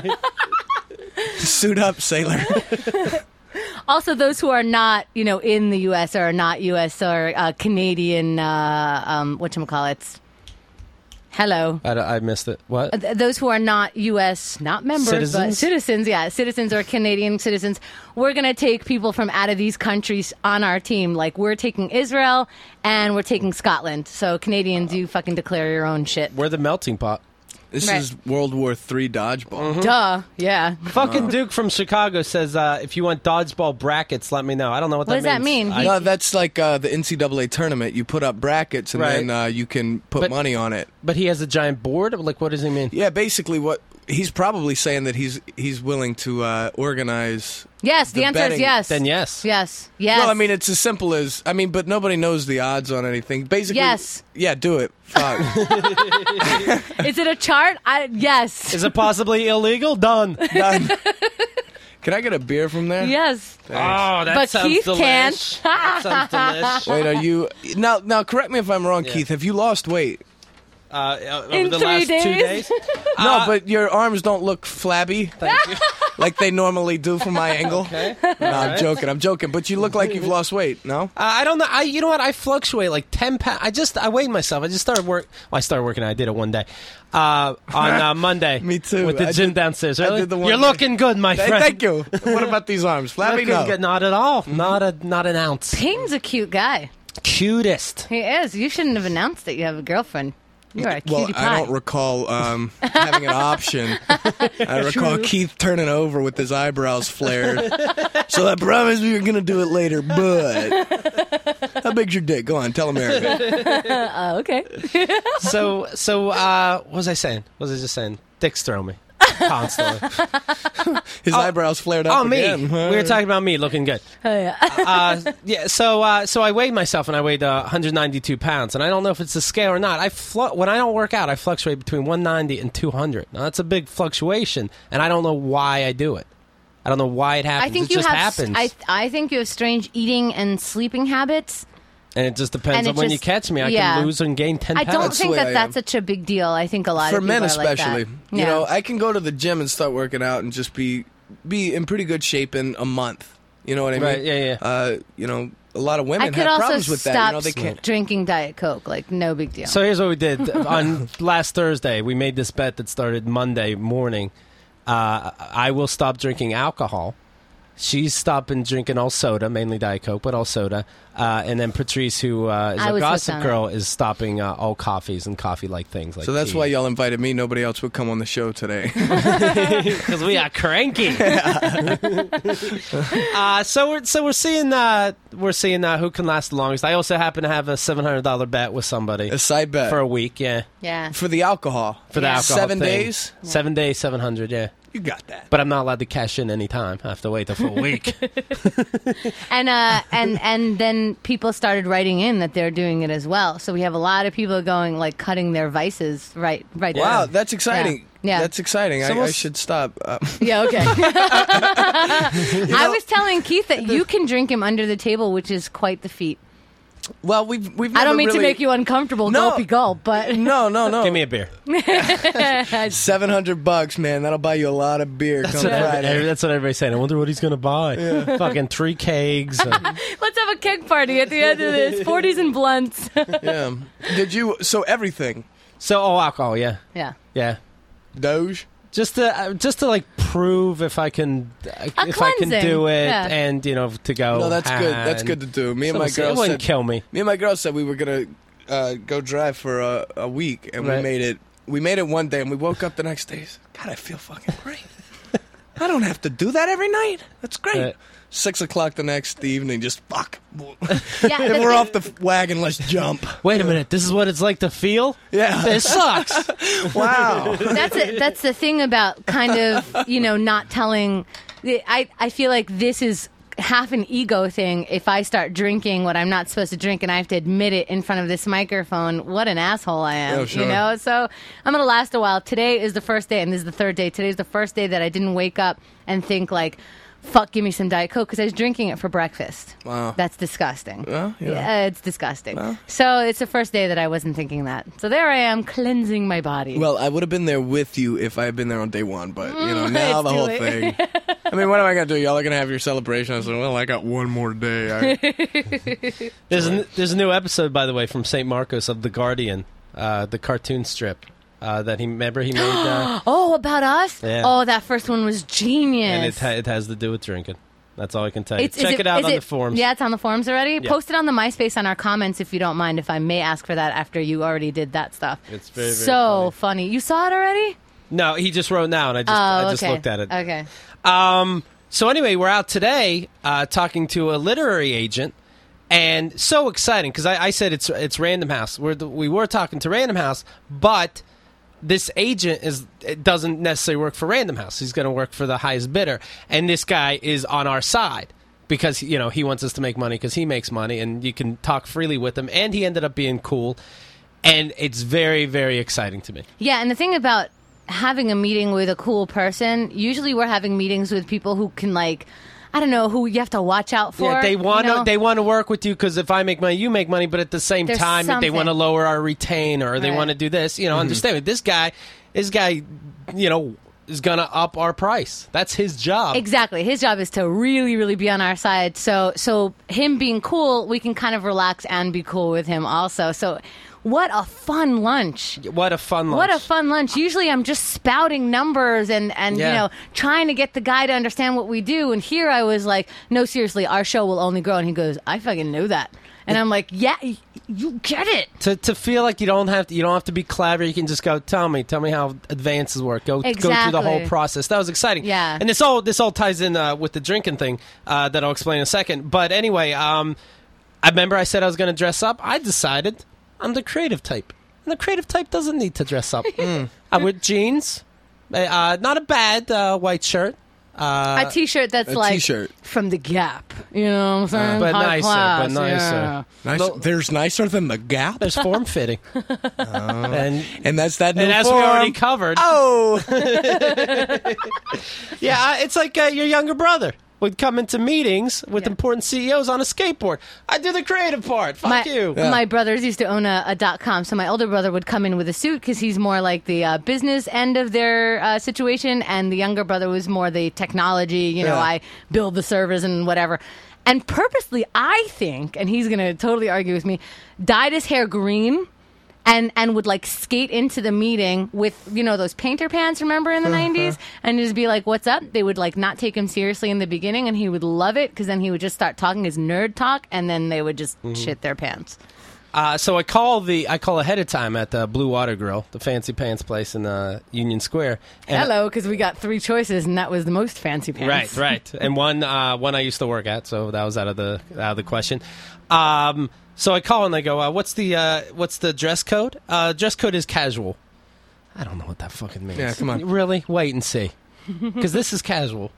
Suit up, sailor. also those who are not, in the U.S. or are not U.S. or Canadian, whatchamacallits. Hello. I missed it. What? Those who are not U.S., not members, but Citizens? citizens, citizens or Canadian citizens, we're going to take people from out of these countries on our team. Like, we're taking Israel and we're taking Scotland. So, Canadians, you fucking declare your own shit. We're the melting pot. This Right. is World War III dodgeball. Duh, yeah. Fucking Duke from Chicago says, if you want dodgeball brackets, let me know. I don't know what, What does that mean? No, that's like the NCAA tournament. You put up brackets and Right. then you can put But- money on it. But he has a giant board? Like, what does he mean? Yeah, basically what he's probably saying that he's willing to organize. Yes, the answer is betting. yes. Then yes. Yes. Well, I mean, it's as simple as but nobody knows the odds on anything. Basically, Yes. Yeah, do it. Fuck. Is it a chart? Yes. Is it possibly illegal? Done. Done. Can I get a beer from there? Yes. Oh, that But sounds Keith delish. can't. That sounds delish. Wait, are you now? Correct me if I'm wrong, Keith. Have you lost weight? Over In the 3 last 2 days? days? No, but your arms don't look flabby like they normally do from my angle. Okay. No, I'm joking. But you look like you've lost weight. No. I don't know. You know what? I fluctuate like 10 pounds. I weighed myself. I just started I started working. I did it one day on Monday. Me too. With the I gym did- downstairs. I Really? did the one You're day. looking good, my friend. Thank you. What about these arms? Flabby? Looking No. good. Not at all. Not an ounce. Payne's a cute guy. Cutest. He is. You shouldn't have announced that you have a girlfriend. You are a Well, cutie pie. I don't recall having an option. I recall Keith turning over with his eyebrows flared. So I promise we were going to do it later, but how big's your dick? Go on, tell America. Okay. So what was I saying? What was I just saying? Dicks throw me. Constantly. His eyebrows flared up me. again. We were talking about me looking good. Oh, yeah. So I weighed myself and I weighed 192 pounds, and I don't know if it's the scale or not. When I don't work out, I fluctuate between 190 and 200. Now that's a big fluctuation, and I don't know why I do it. I don't know why it happens. I think it you just have. happens, I think you have strange eating and sleeping habits. and it just depends and on it when you just- catch me. I yeah. can lose and gain 10 I pounds. don't That's the think way I that's am. such a big deal. I think a lot For of people men are especially. like that. You Yeah. know, I can go to the gym and start working out and just be in pretty good shape in a month. You know what I mean? Right, yeah. You know, a lot of I women could have also problems with that. stop You know, they can't. drinking Diet Coke. Like, no big deal. So here's what we did. On last Thursday, we made this bet that started Monday morning. I will stop drinking alcohol. She's stopping drinking all soda, mainly Diet Coke, but all soda. And then Patrice, who is I a was gossip hooked on girl, is stopping all coffees and coffee-like things. Like So that's tea. why y'all invited me. Nobody else would come on the show today. Because we are cranky. So we're seeing who can last the longest. I also happen to have a $700 bet with somebody A side bet. for a week. Yeah, yeah. For the alcohol. for the Yeah. alcohol 7 thing. days? 7 days, 700. Yeah, You got that. but I'm not allowed to cash in any time. I have to wait the full week. And then people started writing in that they're doing it as well. So we have a lot of people going, like, cutting their vices right Wow, there. that's exciting. Yeah. That's exciting. So I we'll should stop. Yeah, okay. I was telling Keith that you can drink him under the table, which is quite the feat. Well, we've I never don't mean really... to make you uncomfortable, No. gulpy gulp, but No. Give me a beer. $700, man. That'll buy you a lot of beer come Friday. That's what everybody's saying. I wonder what he's going to buy. Fucking 3 kegs. let's have a keg party at the end of this. 40s and blunts. Yeah. Did you... So everything. So, alcohol, yeah. Yeah. Yeah. Doge? Just to like prove if I can cleansing. do it, Yeah. and to go. No, that's good. That's good to do. Me and So my we'll see. girl It wouldn't said... kill me. Me and my girl said we were gonna go drive for a week, and Right. we made it. We made it one day, and we woke up the next day. God, I feel fucking great. I don't have to do that every night. That's great. Right. 6 o'clock the next evening, just fuck. Yeah, If we're off the wagon, let's jump. Wait a minute. This is what it's like to feel. Yeah. This sucks. Wow. that's the thing about kind of, not telling. I feel like this is half an ego thing. If I start drinking what I'm not supposed to drink and I have to admit it in front of this microphone, what an asshole I am. Oh, sure. So I'm going to last a while. Today is the first day, and this is the third day. Today's the first day that I didn't wake up and think like, fuck, give me some Diet Coke, because I was drinking it for breakfast. Wow. That's disgusting. Well, yeah. Yeah, it's disgusting. So it's the first day that I wasn't thinking that. So there I am, cleansing my body. Well, I would have been there with you if I had been there on day one, but now It's the too whole late. thing. I mean, what am I gonna do? Y'all are gonna have your celebration. I said, well, I got one more day. There's a new episode, by the way, from St. Marcos of The Guardian, the cartoon strip that he made. Oh, about us? Yeah. Oh, that first one was genius. And it has to do with drinking. That's all I can tell you. Is Check it out is on the forums. Yeah, it's on the forums already. Yeah. Post it on the MySpace on our comments if you don't mind. If I may ask for that after you already did that stuff. It's very, very so funny. You saw it already? No, he just wrote now, and I just okay. looked at it. Okay. So anyway, we're out today talking to a literary agent, and so exciting because I said it's Random House. We were talking to Random House, but this agent doesn't necessarily work for Random House. He's going to work for the highest bidder, and this guy is on our side because he wants us to make money because he makes money, and you can talk freely with him. And he ended up being cool, and it's very, very exciting to me. Yeah, and the thing about having a meeting with a cool person, usually we're having meetings with people who can, like, I don't know, who you have to watch out for. Yeah, they want you know? to work with you because if I make money, you make money. But at the same There's time, if they something. want to lower our retainer or they Right. want to do this, understand me. This guy, is going to up our price. That's his job. Exactly. His job is to really, really be on our side. So him being cool, we can kind of relax and be cool with him also. So what a fun lunch. What a fun lunch. What a fun lunch. Usually I'm just spouting numbers and Yeah. trying to get the guy to understand what we do. And here I was like, no, seriously, our show will only grow. And he goes, I fucking know that. And I'm like, yeah, you get it. To feel like you don't have to be clever. You can just go, tell me how advances work. Go through the Exactly. whole process. That was exciting. Yeah. And this all ties in with the drinking thing that I'll explain in a second. But anyway, I remember I said I was going to dress up. I decided I'm the creative type. And the creative type doesn't need to dress up. I wear jeans, not a bad white shirt. A T-shirt that's a like T-shirt. from the Gap. You know what I'm saying? But High nicer, class, but nicer. yeah. Nice. No. There's nicer than the Gap, There's form fitting. And and that's that new as we form. already covered, Oh, yeah, it's like your younger brother would come into meetings with Yeah. important CEOs on a skateboard. I do the creative part. Fuck you. My brothers used to own a .com, so my older brother would come in with a suit because he's more like the business end of their situation, and the younger brother was more the technology. Yeah. I build the servers and whatever. And purposely, I think, and he's going to totally argue with me, dyed his hair green. And would like skate into the meeting with, those painter pants, remember in the 90s? And just be like, what's up? They would like not take him seriously in the beginning and he would love it because then he would just start talking his nerd talk and then they would just shit their pants. So I call ahead of time at the Blue Water Grill, the fancy pants place in Union Square. And Hello, because we got 3 choices and that was the most fancy pants. Right. And one I used to work at, so that was out of the question. So I call and they go, what's the dress code? Dress code is casual. I don't know what that fucking means. Yeah, come on. Really? Wait and see. Because this is casual.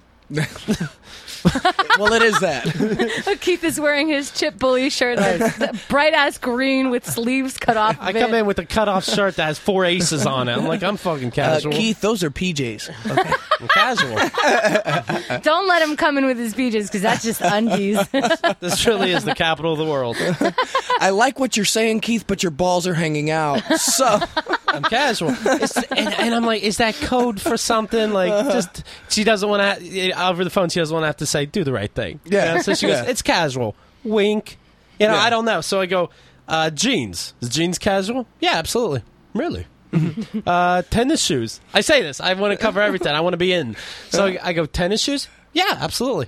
well, it is that. Keith is wearing his Chip Bully shirt that's bright ass green with sleeves cut off. I come in with a cut-off shirt that has 4 aces on it. I'm like, I'm fucking casual. Keith, those are PJs. Okay. I'm casual. Don't let him come in with his PJs because that's just undies. This really is the capital of the world. I like what you're saying, Keith, but your balls are hanging out. So I'm casual. And I'm like, is that code for something? Like, just, she doesn't want to, over the phone, she doesn't want to have to say, do the right thing. Yeah. So she goes, Yeah. it's casual. Wink. Yeah. I don't know. So I go, jeans. Is jeans casual? Yeah, absolutely. Really? Tennis shoes. I say this. I want to cover everything. I want to be in. So I go, tennis shoes? Yeah, absolutely.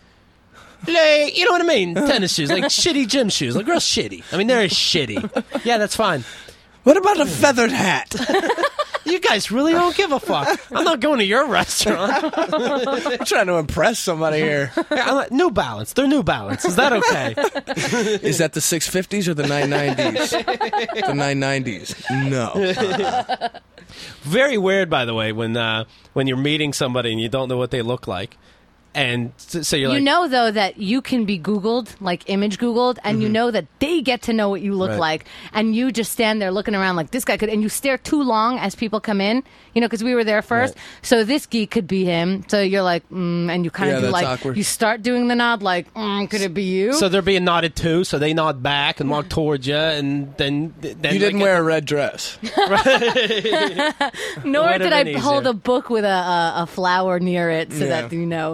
Like, you know what I mean? Tennis shoes. Like shitty gym shoes. Like real shitty. I mean, they're shitty. Yeah, that's fine. what about a feathered hat? You guys really don't give a fuck. I'm not going to your restaurant. I'm trying to impress somebody here. I'm like, New Balance. They're New Balance. Is that okay? Is that the 650s or the 990s? The 990s. No. Very weird, by the way, when you're meeting somebody and you don't know what they look like. And so you're like... You know, though, that you can be Googled, like image Googled, and you know that they get to know what you look Right. like. And you just stand there looking around like this guy could, and you stare too long as people come in, because we were there first. Right. So this geek could be him. So you're like, and you kind Yeah, of do that's like, awkward. you start doing the nod like, could it be you? So they're being nodded to, so they nod back and walk towards you, and then You didn't wear a red dress. Nor Whatever did I needs hold you. a book with a flower near it so Yeah. that you know.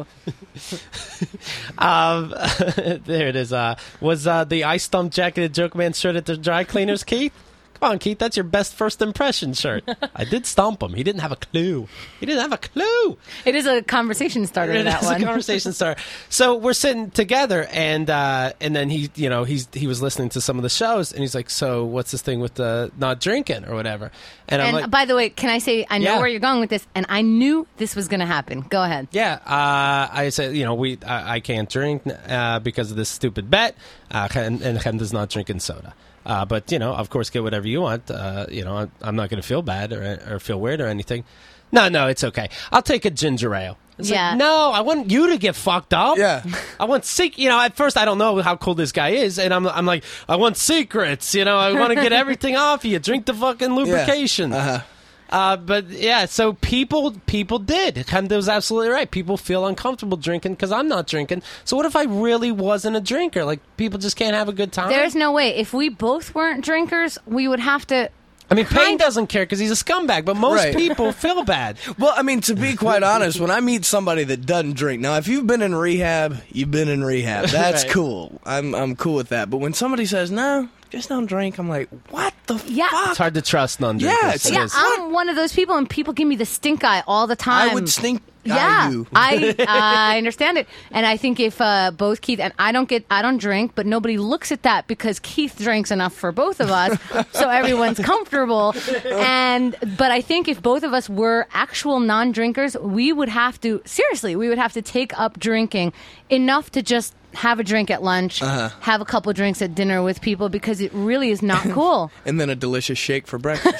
There it is. Was the I Stumped Jacketed Joke Man shirt at the dry cleaners, Keith? Come on, Keith. That's your best first impression shirt. I did stomp him. He didn't have a clue. He didn't have a clue. It is a conversation starter, that It's one. a conversation starter. So we're sitting together, and then he was listening to some of the shows, and he's like, "So what's this thing with the not drinking or whatever?" And I'm And like, by the way, can I say, I know Yeah. where you're going with this, and I knew this was going to happen. Go ahead. "Yeah." I said, I can't drink because of this stupid bet. and Chem is not drinking soda. But, of course, get whatever you want. I'm not going to feel bad or feel weird or anything. No, it's okay. I'll take a ginger ale. It's like, no, I want you to get fucked up. Yeah. I want at first I don't know how cool this guy is, and I'm like, I want secrets, I want to get everything off you. Drink the fucking lubrication. Yeah. But yeah, so people did. Hemda was absolutely right. People feel uncomfortable drinking because I'm not drinking. So what if I really wasn't a drinker? Like, people just can't have a good time? There's no way. If we both weren't drinkers, we would have to... I mean, Payne doesn't care because he's a scumbag, but most Right. people feel bad. Well, I mean, to be quite honest, when I meet somebody that doesn't drink, now if you've been in rehab, you've been in rehab. That's Right. cool. I'm cool with that. But when somebody says no, just don't drink, I'm like, what the Yeah. fuck? It's hard to trust non-drinkers. Yeah, it's- It Yeah, is. I'm one of those people, and people give me the stink eye all the time. I would stink Yeah, you. I understand it, and I think if both Keith and I don't drink, but nobody looks at that because Keith drinks enough for both of us, so everyone's comfortable. But I think if both of us were actual non-drinkers, we would have to take up drinking enough to just have a drink at lunch, have a couple drinks at dinner with people, because it really is not cool. And then a delicious shake for breakfast.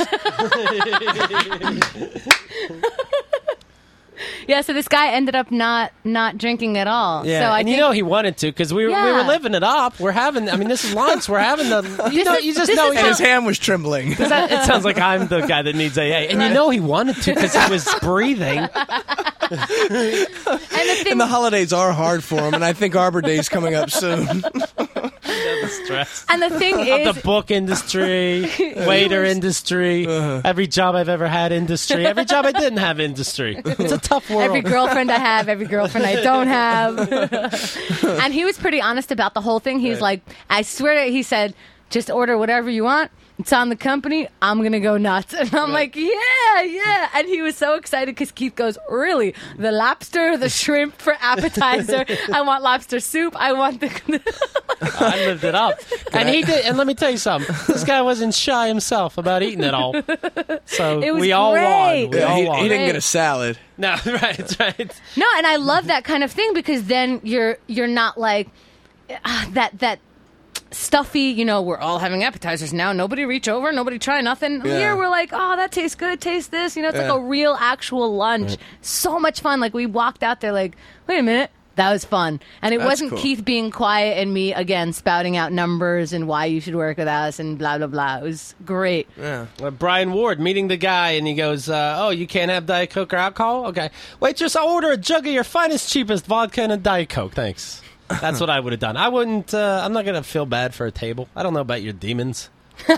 Yeah, so this guy ended up not drinking at all. Yeah, so I and think, he wanted to because we were Yeah. living it up. We're having, this is lunch. We're having the, This is And his how- hand was trembling. it sounds like I'm the guy that needs AA. And he wanted to because he was breathing. and the thing And the holidays are hard for him, and I think Arbor Day's coming up soon. Stress. And the thing Of is, the book industry, waiter industry, every job I've ever had industry, every job I didn't have industry. It's a tough world. every girlfriend I have, every girlfriend I don't have. And he was pretty honest about the whole thing. He's like, I swear to, he said, just order whatever you want. It's on the company. I'm going to go nuts. And I'm like, yeah. And he was so excited because Keith goes, really? The lobster, the shrimp for appetizer. I want lobster soup. I want the... I lived it up. And he did. And let me tell you something. This guy wasn't shy himself about eating it all. So It was we all great. won. We Yeah, all he won. didn't get a salad. No, right. No, and I love that kind of thing because then you're not like that stuffy, we're all having appetizers now. Nobody reach over, nobody try nothing. Yeah. Here we're like, oh, that tastes good, taste this. It's like a real actual lunch. So much fun. Like we walked out there like, wait a minute. That was fun. And it That's wasn't cool. Keith being quiet and me, again, spouting out numbers and why you should work with us and blah, blah, blah. It was great. Yeah. Brian Ward meeting the guy, and he goes, oh, you can't have Diet Coke or alcohol? Okay. Waitress, I'll order a jug of your finest, cheapest vodka and a Diet Coke. Thanks. That's what I would have done. I wouldn't, I'm not going to feel bad for a table. I don't know about your demons.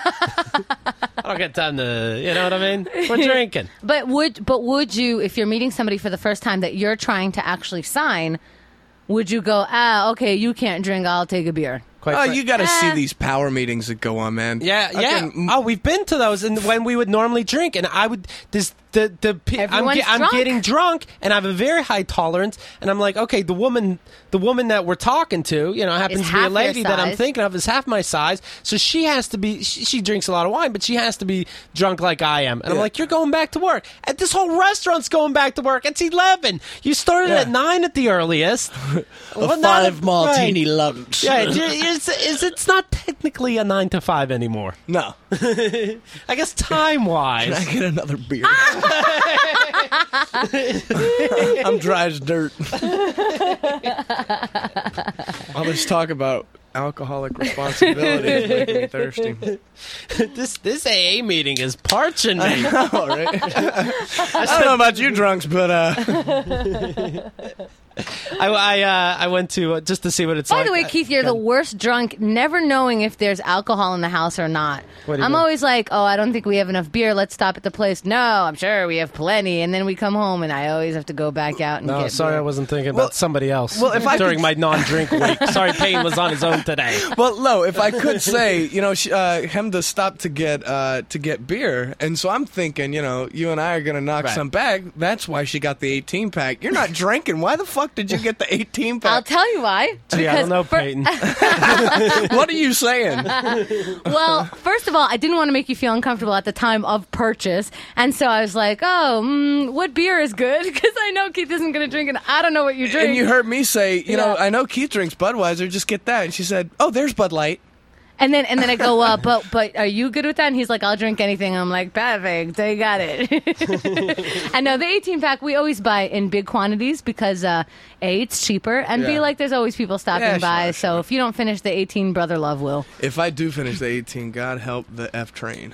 I don't get time to, you know what I mean? We're drinking. But would you, if you're meeting somebody for the first time that you're trying to actually sign, would you go, okay, you can't drink, I'll take a beer? Quite Oh, you got to see Eh. these power meetings that go on, man. Yeah. Oh, we've been to those, and when we would normally drink, and I would Everyone's I'm drunk. getting drunk, and I have a very high tolerance, and I'm like, okay, the woman that we're talking to, happens to be a half your lady that I'm size. thinking of is half my size, so she has to be. She drinks a lot of wine, but she has to be drunk like I am, and I'm Yeah. like, you're going back to work, and this whole restaurant's going back to work. It's 11. You started at 9 at the earliest. A 5 martini lunch. Yeah, it's not technically a 9 to 5 anymore. No. I guess time wise. Can I get another beer? I'm dry as dirt. All this talk about alcoholic responsibility is making me thirsty. This AA meeting is parching me. All right. I don't know about you drunks, but I went to just to see what it's By like. the way, Keith, you're the worst drunk, never knowing if there's alcohol in the house or not. What do you I'm mean? always like, I don't think we have enough beer. Let's stop at the place. No, I'm sure we have plenty. And then we come home, and I always have to go back out and No, get sorry, beer. I wasn't thinking Well- about somebody else. well, if I during could- my non-drink week. Sorry, Payne was on his own today. well, no. If I could say, Hemda stopped to get beer, and so I'm thinking, you and I are gonna knock Right. some back. That's why she got the 18 pack. You're not drinking. Why the fuck did you get the 18 I'll pack? tell you why. Gee, I don't know, fir- Peyton. What are you saying? Well, first of all, I didn't want to make you feel uncomfortable at the time of purchase, and so I was like, what beer is good? Because I know Keith isn't going to drink, and I don't know what you drink. And you heard me say, Yeah. I know Keith drinks Budweiser. Just get that. And she said, "Oh, there's Bud Light." And then I go, but are you good with that? And he's like, I'll drink anything. I'm like, perfect, I got it. And no, the 18-pack we always buy in big quantities because A, it's cheaper, and B, Yeah. like there's always people stopping Yeah, by. sure, So sure. if you don't finish the 18, brother love will. If I do finish the 18, God help the F train.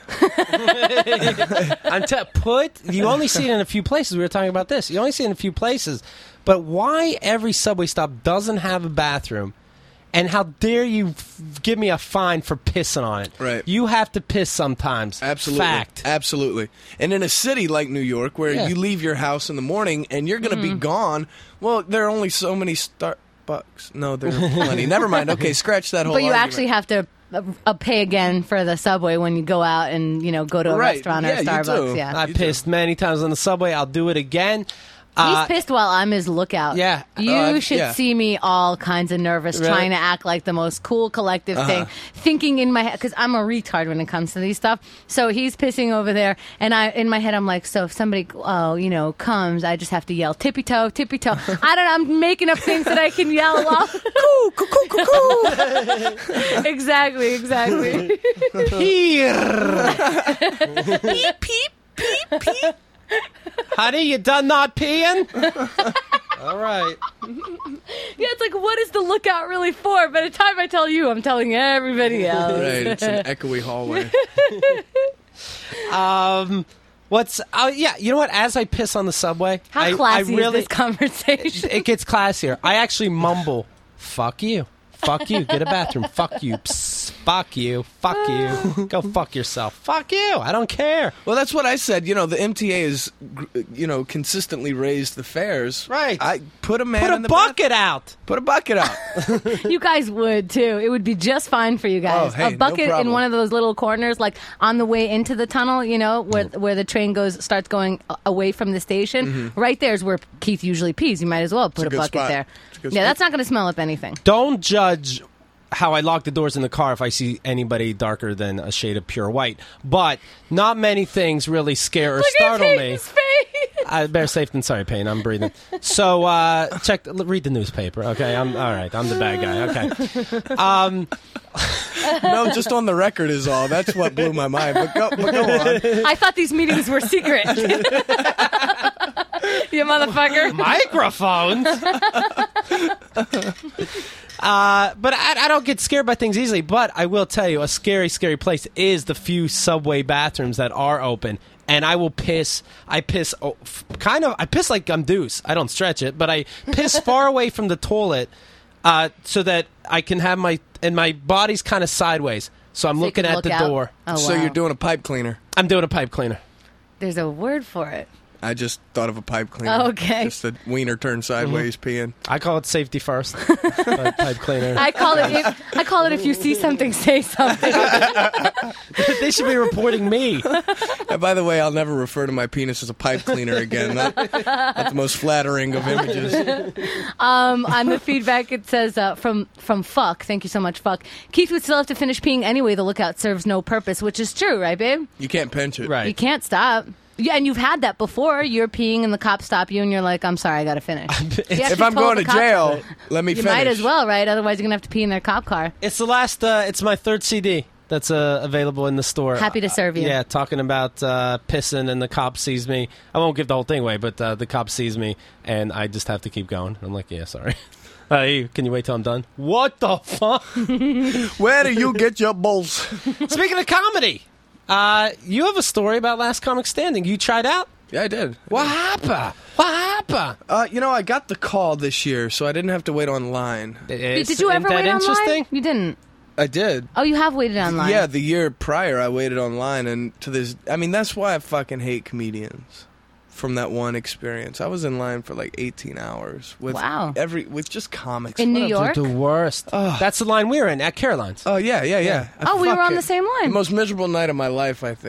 You only see it in a few places. We were talking about this. You only see it in a few places. But why every subway stop doesn't have a bathroom? And how dare you give me a fine for pissing on it? Right. You have to piss sometimes. Absolutely. Fact. Absolutely. And in a city like New York, where Yeah. you leave your house in the morning and you're going to be gone, well, there are only so many Starbucks. No, there are plenty. Never mind. Okay, scratch that whole But you argument. actually have to pay again for the subway when you go out and go to a Right. restaurant Yeah, or you Starbucks. do. Yeah. I You pissed many times on the subway. I'll do it again. He's pissed while I'm his lookout. Yeah. You should yeah. see me all kinds of nervous, Really? trying to act like the most cool collective thing, thinking in my head, because I'm a retard when it comes to these stuff. So he's pissing over there, and in my head, I'm like, so if somebody, comes, I just have to yell, tippy toe, tippy toe. I don't know, I'm making up things that I can yell while. Coo, coo, coo, coo, coo. Exactly. Peep, peep, peep, peep. Honey, you done not peeing? All right. Yeah, it's like, what is the lookout really for? By the time I tell you, I'm telling everybody else. Right, it's an echoey hallway. You know what? As I piss on the subway, How classy is this conversation? it gets classier. I actually mumble, "Fuck you, fuck you, get a bathroom, fuck you, psst, fuck you, fuck you, go fuck yourself, fuck you, I don't care." Well, that's what I said. You know, the MTA has, consistently raised the fares. Right. I put a man Put in a the bucket out. Put a bucket out. You guys would too. It would be just fine for you guys. Oh, hey, a no bucket in problem. one of those little corners, like on the way into the tunnel, where the train starts going away from the station. Right there is where Keith usually pees. You might as well put a a good bucket spot. there. It's a good Yeah, spot. that's not going to smell up anything. Don't judge how I lock the doors in the car if I see anybody darker than a shade of pure white. But not many things really scare or startle me. His face. Better safe than sorry, Payne. I'm breathing. So read the newspaper, okay? I'm all right. I'm the bad guy, okay? No, just on the record is all. That's what blew my mind. But go on. I thought these meetings were secret. You motherfucker. Microphones. But I don't get scared by things easily. But I will tell you, a scary, scary place is the few subway bathrooms that are open. And I will piss. I piss like I'm Deuce. I don't stretch it, but I piss far away from the toilet so that I can have my body's kind of sideways. So I'm So you looking can at look the out. door. Oh, So wow. you're doing a pipe cleaner. I'm doing a pipe cleaner. There's a word for it. I just thought of a pipe cleaner. Okay. Just a wiener turned sideways peeing. I call it safety first. But pipe cleaner. I call it if you see something, say something. They should be reporting me. And by the way, I'll never refer to my penis as a pipe cleaner again. That's the most flattering of images. On the feedback, it says from Fuck. Thank you so much, Fuck. Keith would still have to finish peeing anyway. The lookout serves no purpose, which is true, right, babe? You can't pinch it. Right. You can't stop. Yeah, and you've had that before. You're peeing and the cops stop you, and you're like, "I'm sorry, I got to finish." You If actually I'm told going the to cops- jail, let me you finish. might as well, right? Otherwise, you're gonna have to pee in their cop car. It's the last. It's my third CD that's available in the store. Happy to serve you. Yeah, talking about pissing and the cop sees me. I won't give the whole thing away, but the cop sees me and I just have to keep going. I'm like, yeah, sorry. Hey, can you wait till I'm done? What the fuck? Where do you get your balls? Speaking of comedy, you have a story about Last Comic Standing. You tried out? Yeah, I did. What happened? What happened? I got the call this year, so I didn't have to wait online. Did you ever wait interesting? online? You didn't. I did. Oh, you have waited online. Yeah, the year prior I waited online, and that's why I fucking hate comedians. From that one experience, I was in line for like 18 hours with Wow. with just comics. In New Dude, York. the worst. That's the line we were in at Caroline's. Oh yeah. Oh, we were on Fuck the it. same line. The most miserable night of my life, I think.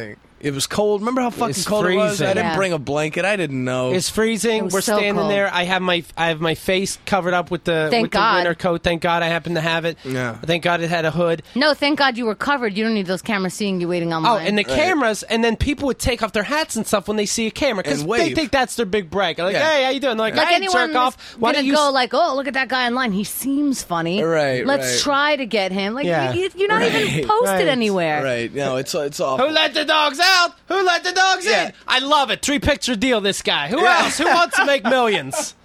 It was cold. Remember how fucking It's cold it was? freezing. I didn't Yeah. bring a blanket. I didn't know. It's freezing. It was We're so standing cold. there. I have my face covered up with the Thank with the God. winter coat. Thank God I happen to have it. Yeah. Thank God it had a hood. No, thank God you were covered. You don't need those cameras seeing you waiting Oh, online. and the cameras, and then people would take off their hats and stuff when they see a camera because And they wave. think that's their big break. Like, Yeah. hey, how you doing? They're like, like hey, anyone jerk off. is Why gonna don't you go like, oh, look at that guy online. He seems funny. Right, Let's right. try to get him. Like Yeah. you're not even Right, posted right. anywhere. Right. No, it's awful. Who let the dogs out? Who let the dogs Yeah. in? I love it. 3-picture deal, this guy. Who Yeah. else? Who wants to make millions?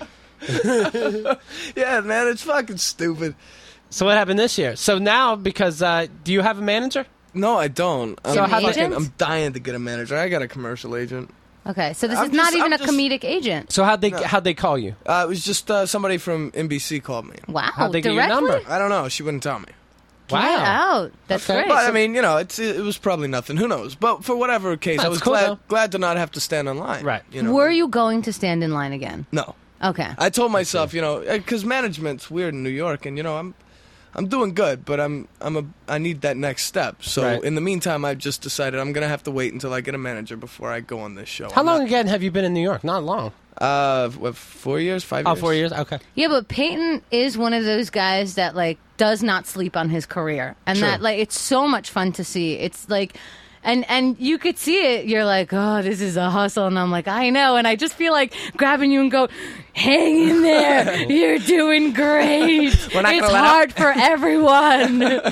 Yeah, man, it's fucking stupid. So what happened this year? So now, because do you have a manager? No, I don't. So how they- I'm dying to get a manager. I got a commercial agent. Okay, so this I'm is not just- even I'm a just- comedic agent. So how'd they call you? It was just somebody from NBC called me. Wow, How'd they get directly? your number? I don't know. She wouldn't tell me. Get out. That's Okay. great. But I So- mean, it was probably nothing. Who knows? But for whatever case, I That's was cool, though. glad to not have to stand in line. Right. You know? were you going to stand in line again? No. Okay. I told myself, because management's weird in New York, and I'm doing good, but I need that next step. So Right. in the meantime, I've just decided I'm gonna have to wait until I get a manager before I go on this show. How I'm long not- again have you been in New York? Not long. What, 4 years, 5 Oh, years? 4 years? Okay. Yeah, but Peyton is one of those guys that like does not sleep on his career, and True. that like it's so much fun to see. It's like, and you could see it. You're like, oh, this is a hustle, and I'm like, I know, and I just feel like grabbing you and go, hang in there, you're doing great. We're not It's gonna let hard for everyone.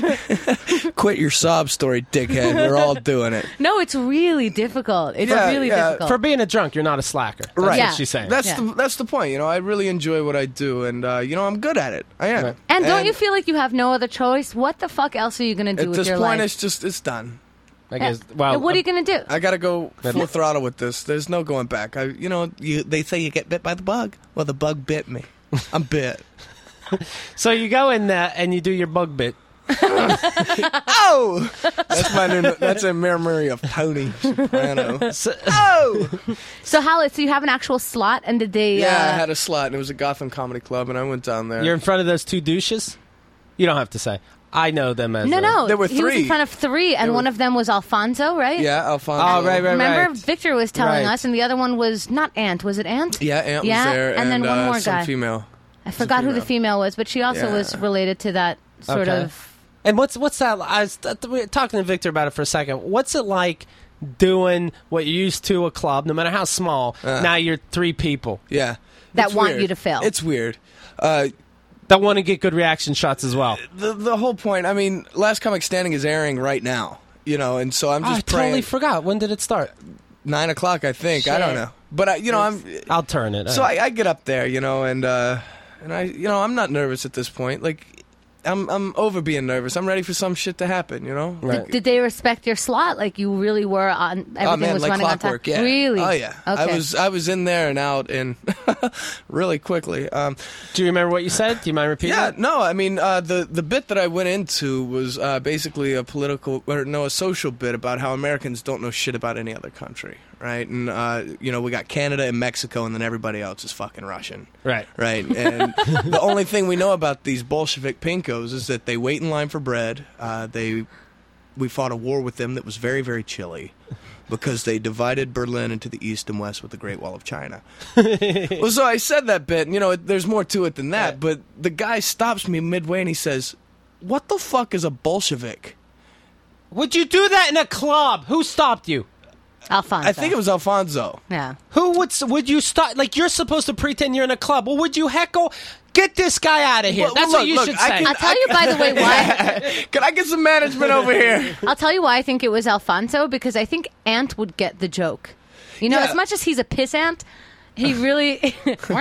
Quit your sob story, dickhead. We're all doing it. No, it's really difficult. It's Yeah, really yeah. difficult. For being a drunk, you're not a slacker. That's Right. Yeah. what she's saying. That's Yeah. that's the point. I really enjoy what I do, and I'm good at it. I am. Right. and don't you feel like you have no other choice? What the fuck else are you gonna do At with this your point, life? it's done. I guess. Yeah. Well, What are you gonna do? I gotta go full throttle with this. There's no going back. They say you get bit by the bug. Well, the bug bit me. I'm bit. so you go in there and you do your bug bit. Oh, that's my new. That's a memory of Tony Soprano. So, Oh, So so you have an actual slot, and did they? yeah. I had a slot, and it was a Gotham Comedy Club, and I went down there. you're in front of those two douches? You don't have to say. I know them as No. There were He was in 3. front of 3, and There one were- of them was Alfonso, right? Yeah, Alfonso. Oh, right. Remember, Victor was telling Right. us, and the other one was not Ant. Was it Ant? Yeah, Ant Yeah, was there, and then one more some guy. female. I forgot who the female was, but she also Yeah. was related to that sort Okay. of. And what's that? I was we were talking to Victor about it for a second. What's it like doing what you used to a club, no matter how small? Now you're 3 people Yeah, That It's want weird. you to fail. It's weird. that want to get good reaction shots as well. The whole point. I mean, Last Comic Standing is airing right now. And so I'm Oh, I just totally praying. forgot. When did it start? 9 o'clock, I think. I don't Shit. know, but I'm. I'll turn it. So I get up there, and I'm not nervous at this point. Like, I'm over being nervous. I'm ready for some shit to happen. Right. Did they respect your slot? Like you really were on everything Oh man, was like running clockwork. on time. Yeah. Really? Oh yeah. Okay. I was in there and out and really quickly. Do you remember what you said? Do you mind repeating? Yeah, it? no, I mean the bit that I went into was basically a social bit about how Americans don't know shit about any other country, right? And we got Canada and Mexico, and then everybody else is fucking Russian, Right. right? And the only thing we know about these Bolshevik pinkos is that they wait in line for bread. We fought a war with them that was very, very chilly. Because they divided Berlin into the east and west with the Great Wall of China. Well, so I said that bit, and, there's more to it than that, but the guy stops me midway and he says, "What the fuck is a Bolshevik?" Would you do that in a club? Who stopped you? Alfonso. I think it was Alfonso. Yeah. Who would you stop? Like, you're supposed to pretend you're in a club. Well, would you heckle? Get this guy out of here. Well, That's look, what you look, should I say. I'll tell you, by the way, why. Can I get some management over here? I'll tell you why I think it was Alfonso, because I think Ant would get the joke. Yeah. As much as he's a pissant, he really.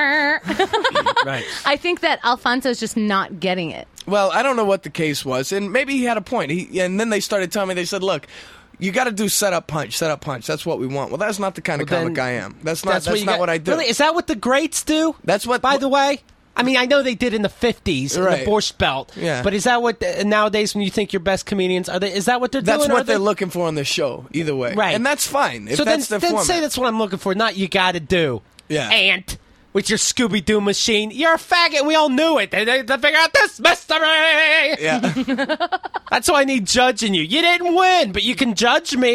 Right. I think that Alfonso's just not getting it. Well, I don't know what the case was, and maybe he had a point. And then they started telling me, they said, "Look, you got to do set up punch. That's what we want." Well, that's not the kind of Well, comic then I am. That's not you got- what I do. Really? Is that what the greats do? That's what. By the way, I mean, I know they did in the 50s, in Right. the Borscht Belt. Yeah. But is that what, nowadays, when you think your best comedians, is that what they're That's doing? what Are they're they- looking for on the show. Either way, Right. And that's fine. If So that's then the format. say that's what I'm looking for, not you got to do. Yeah. Ant. With your Scooby-Doo machine. You're a faggot. We all knew it. They figure out this mystery. Yeah. That's why I need judging you. You didn't win, but you can judge me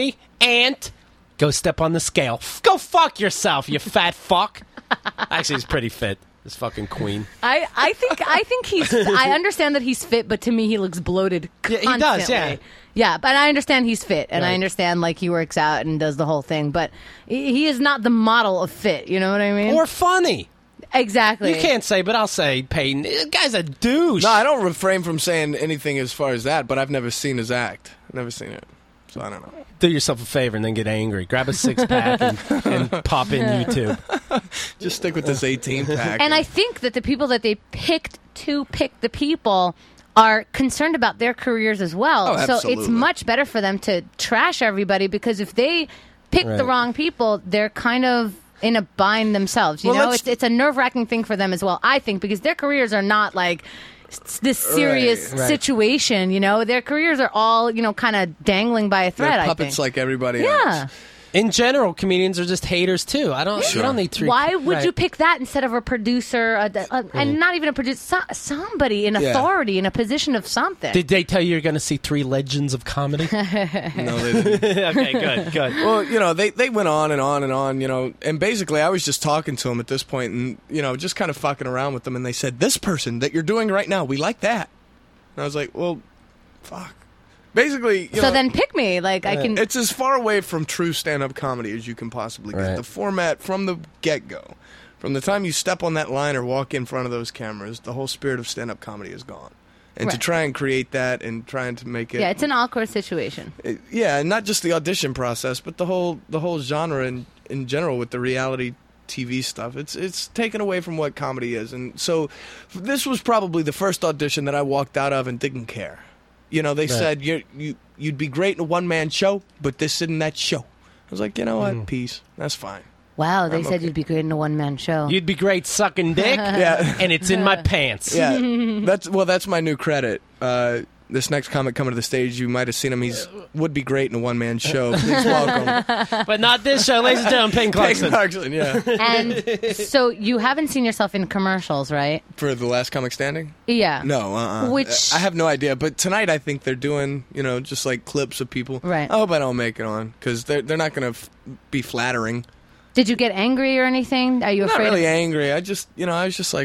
ant. Go step on the scale. Go fuck yourself, you fat fuck. Actually, he's pretty fit. This fucking queen. I think he's. I understand that he's fit, but to me, he looks bloated constantly. He does, yeah. Yeah, but I understand he's fit, and I Right. understand like he works out and does the whole thing. But he is not the model of fit. You know what I mean? Or funny. Exactly. You can't say, but I'll say Peyton. This guy's a douche. No, I don't refrain from saying anything as far as that, but I've never seen his act. I've never seen it. So I don't know. Do yourself a favor and then get angry. Grab a six-pack and pop in YouTube. Just stick with this 18-pack. And I think that the people that they picked to pick the people are concerned about their careers as well. Oh, so it's absolutely. much better for them to trash everybody, because if they pick the Right. wrong people, they're kind of in a bind themselves. You Well, know, let's- it's a nerve-wracking thing for them as well, I think, because their careers are not like this serious Right. situation. You know, their careers are all, you know, kind of dangling by a thread. They're I puppets think. like everybody Yeah. else. In general, comedians are just haters too. I don't. You don't need three. Why would right. you pick that instead of a producer, and not even a producer, somebody in Yeah. authority, in a position of something? Did they tell you you're going to see three legends of comedy? No, they didn't. Okay, good, good. Well, you know, they went on and on and on, you know, and basically I was just talking to them at this point and, you know, just kind of fucking around with them, and they said, this person that you're doing right now, we like that. And I was like, well, fuck. Basically, you So know, then pick me. Like I can. it's as far away from true stand-up comedy as you can possibly get. Right. The format from the get-go, from the time you step on that line or walk in front of those cameras, the whole spirit of stand-up comedy is gone. And to Right. try and create that and trying to make it, Yeah, it's an awkward situation. yeah, and not just the audition process, but the whole genre in general with the reality TV stuff. It's taken away from what comedy is, and so this was probably the first audition that I walked out of and didn't care. You know, they said you'd be great in a one-man show, but this isn't that show. I was like, you know what, peace, that's fine. Wow, they I'm said okay. you'd be great in a one-man show. You'd be great sucking dick, Yeah, and it's in my pants. yeah, that's my new credit. This next comic coming to the stage, you might have seen him. He's would be great in a one-man show. Please welcome But not this show, ladies and gentlemen. Peyton Peyton Clarkson. Clarkson. Yeah, And so you haven't seen yourself in commercials, right? for the last comic standing. Yeah. No, Which- I have no idea. But tonight, I think they're doing, you know, just like clips of people. Right. I hope I don't make it on because they're not going to be flattering. Did you get angry or anything? Are you I'm not afraid? really angry. I just, you know, I was just like,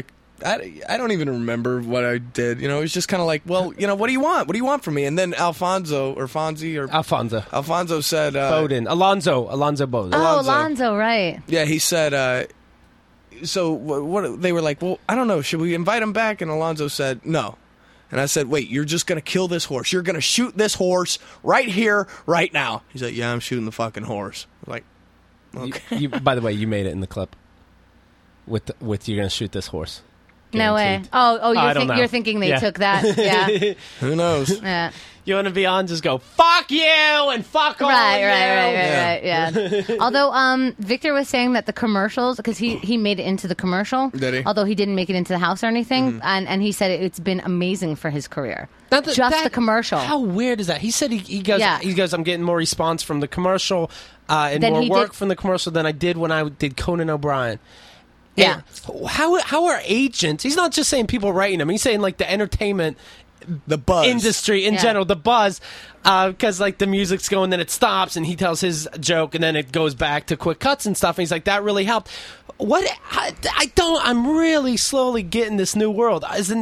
I don't even remember what I did. You know, it was just kind of like, well, you know, what do you want? What do you want from me? And then Alfonso said, Bowden. Alonzo Bowden. Oh, Alonzo. Alonzo, right. yeah, he said, so what? They were like, well, I don't know. Should we invite him back? And Alonzo said, no. And I said, wait, you're just going to kill this horse. You're going to shoot this horse right here, right now. He's like, yeah, I'm shooting the fucking horse. I'm like, okay. You, by the way, you made it in the clip. With you're going to shoot this horse. No way. Guaranteed. Oh, I don't know. you're thinking they Yeah. took that? Yeah. Who knows? Yeah. You want to be on? Just go, fuck you and fuck all Right, you. right. Yeah. Although Victor was saying that the commercials, because he made it into the commercial. Did he? Although he didn't make it into the house or anything, and he said it's been amazing for his career. Not Just the commercial. How weird is that? He said he goes, Yeah. I'm getting more response from the commercial and Than more he work did- from the commercial than I did when I did Conan O'Brien. Yeah. And how are agents? He's not just saying people writing him. He's saying like the entertainment The buzz. industry in Yeah. general, the buzz, because like the music's going, then it stops, and he tells his joke, and then it goes back to quick cuts and stuff. And he's like, that really helped. What I don't. I'm really slowly getting this new world. How watching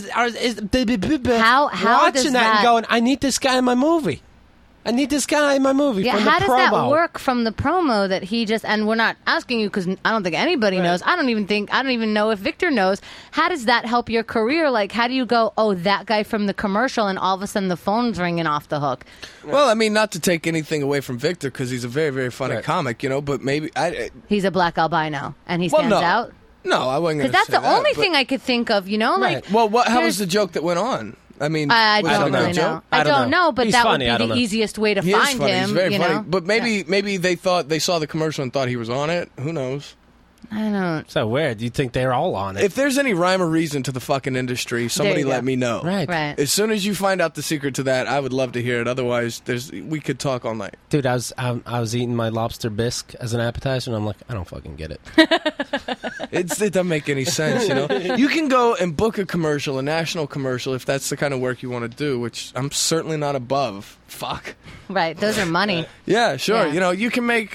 does that that- and going, I need this guy in my movie. I need this guy in my movie. Yeah, from the how does promo. that work from the promo that he just, and we're not asking you because I don't think anybody knows. I don't even know if Victor knows. How does that help your career? Like, how do you go, oh, that guy from the commercial, and all of a sudden the phone's ringing off the hook? Well, I mean, not to take anything away from Victor because he's a very, very funny Right. comic, you know. But maybe He's a black albino, and he well, stands no, out. no, I wasn't. Because that's the only thing I could think of, you know? Right. Like, Well, how there's- was the joke that went on? I mean, I was it a don't good really joke? know. I I don't don't know. know, but He's that funny, I would be don't the know. easiest way to He find is funny. him. He's very you funny. know? But maybe they thought they saw the commercial and thought he was on it. Who knows? I don't. So weird. You think they're all on it? If there's any rhyme or reason to the fucking industry, somebody you let go. me know. Right. Right. As soon as you find out the secret to that, I would love to hear it. Otherwise, we could talk all night. Dude, I was eating my lobster bisque as an appetizer, and I'm like, I don't fucking get it. It doesn't make any sense, you know. You can go and book a commercial, a national commercial, if that's the kind of work you want to do, which I'm certainly not above. Fuck. Right, those are money. Yeah, sure. Yeah. You know, you can make,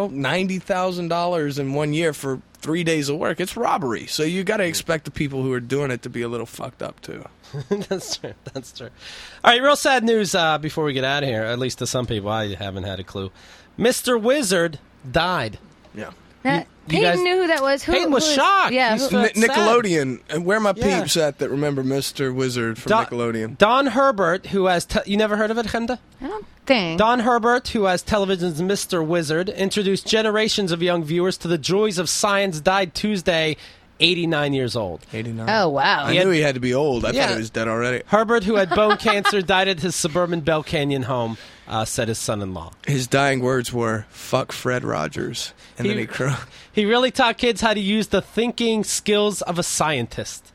$90,000 in 1 year for 3 days of work. It's robbery. So you got to expect the people who are doing it to be a little fucked up, too. That's true. All right, real sad news before we get out of here, at least to some people. I haven't had a clue. Mr. Wizard died. Yeah. Peyton guys- knew who that was. Peyton was shocked. Yeah. He's who- That's Nickelodeon. And where are my Yeah. peeps at that remember Mr. Wizard from Nickelodeon? Don Herbert, who has... you never heard of it, Chenda? I don't think. Don Herbert, who has television's Mr. Wizard, introduced generations of young viewers to the joys of science, died Tuesday, 89 years old. 89. Oh, wow. I knew he had to be old. I Yeah. thought he was dead already. Herbert, who had bone cancer, died at his suburban Bell Canyon home, said his son-in-law. His dying words were, "Fuck Fred Rogers." And then he cried. He really taught kids how to use the thinking skills of a scientist.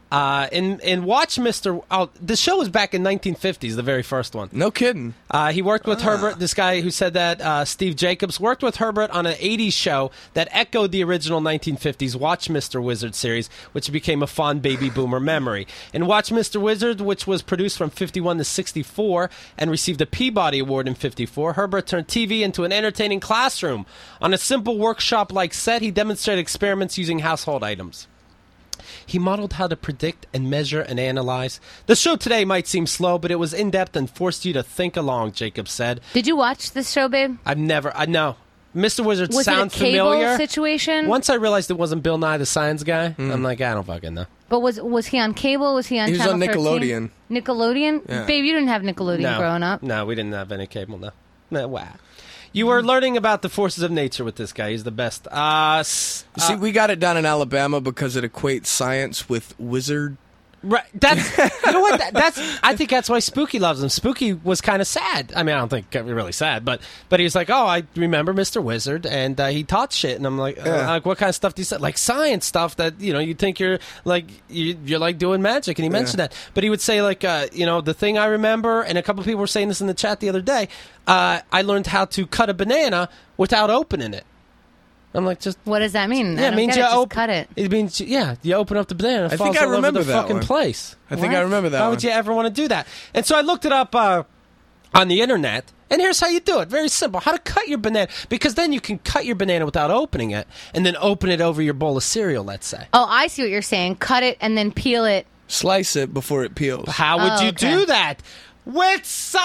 And watch Mr. Oh, the show was back in 1950s, the very first one. No kidding. He worked with Herbert, this guy who said that, Steve Jacobs, worked with Herbert on an 80s show that echoed the original 1950s Watch Mr. Wizard series, which became a fond baby boomer memory. And Watch Mr. Wizard, which was produced from 51 to 64 and received a Peabody Award in 54, Herbert turned TV into an entertaining classroom. On a simple workshop-like set, he demonstrated experiments using household items. He modeled how to predict and measure and analyze. The show today might seem slow, but it was in-depth and forced you to think along, Jacob said. Did you watch this show, babe? I know. Mr. Wizard Was sounds it a cable familiar. situation? Once I realized it wasn't Bill Nye the Science Guy, I'm like, I don't fucking know. But was he on cable? Was he on He was Channel on 13? Nickelodeon. Nickelodeon? Yeah. Babe, you didn't have Nickelodeon growing up. No, we didn't have any cable, no. Wow. You were learning about the forces of nature with this guy. He's the best. See, we got it down in Alabama because it equates science with wizard. Right, that's you know what I think that's why Spooky loves him. Spooky was kind of sad. I mean, I don't think really sad, but he was like, oh, I remember Mr. Wizard, and he taught shit, and I'm like, like, what kind of stuff do you say? Like science stuff that you think you're like you're like doing magic, and he mentioned that, but he would say like the thing I remember, and a couple of people were saying this in the chat the other day. I learned how to cut a banana without opening it. I'm like, just What does that mean? yeah, I it don't means get you it. Just open. cut it. It means you open up the banana. And it I think falls I all over remember the that fucking one. place. I think What? I remember that Why one. would you ever want to do that? And so I looked it up on the internet, and here's how you do it. Very simple. How to cut your banana. Because then you can cut your banana without opening it, and then open it over your bowl of cereal, let's say. Oh, I see what you're saying. Cut it and then peel it. Slice it before it peels. How would you okay. do that? With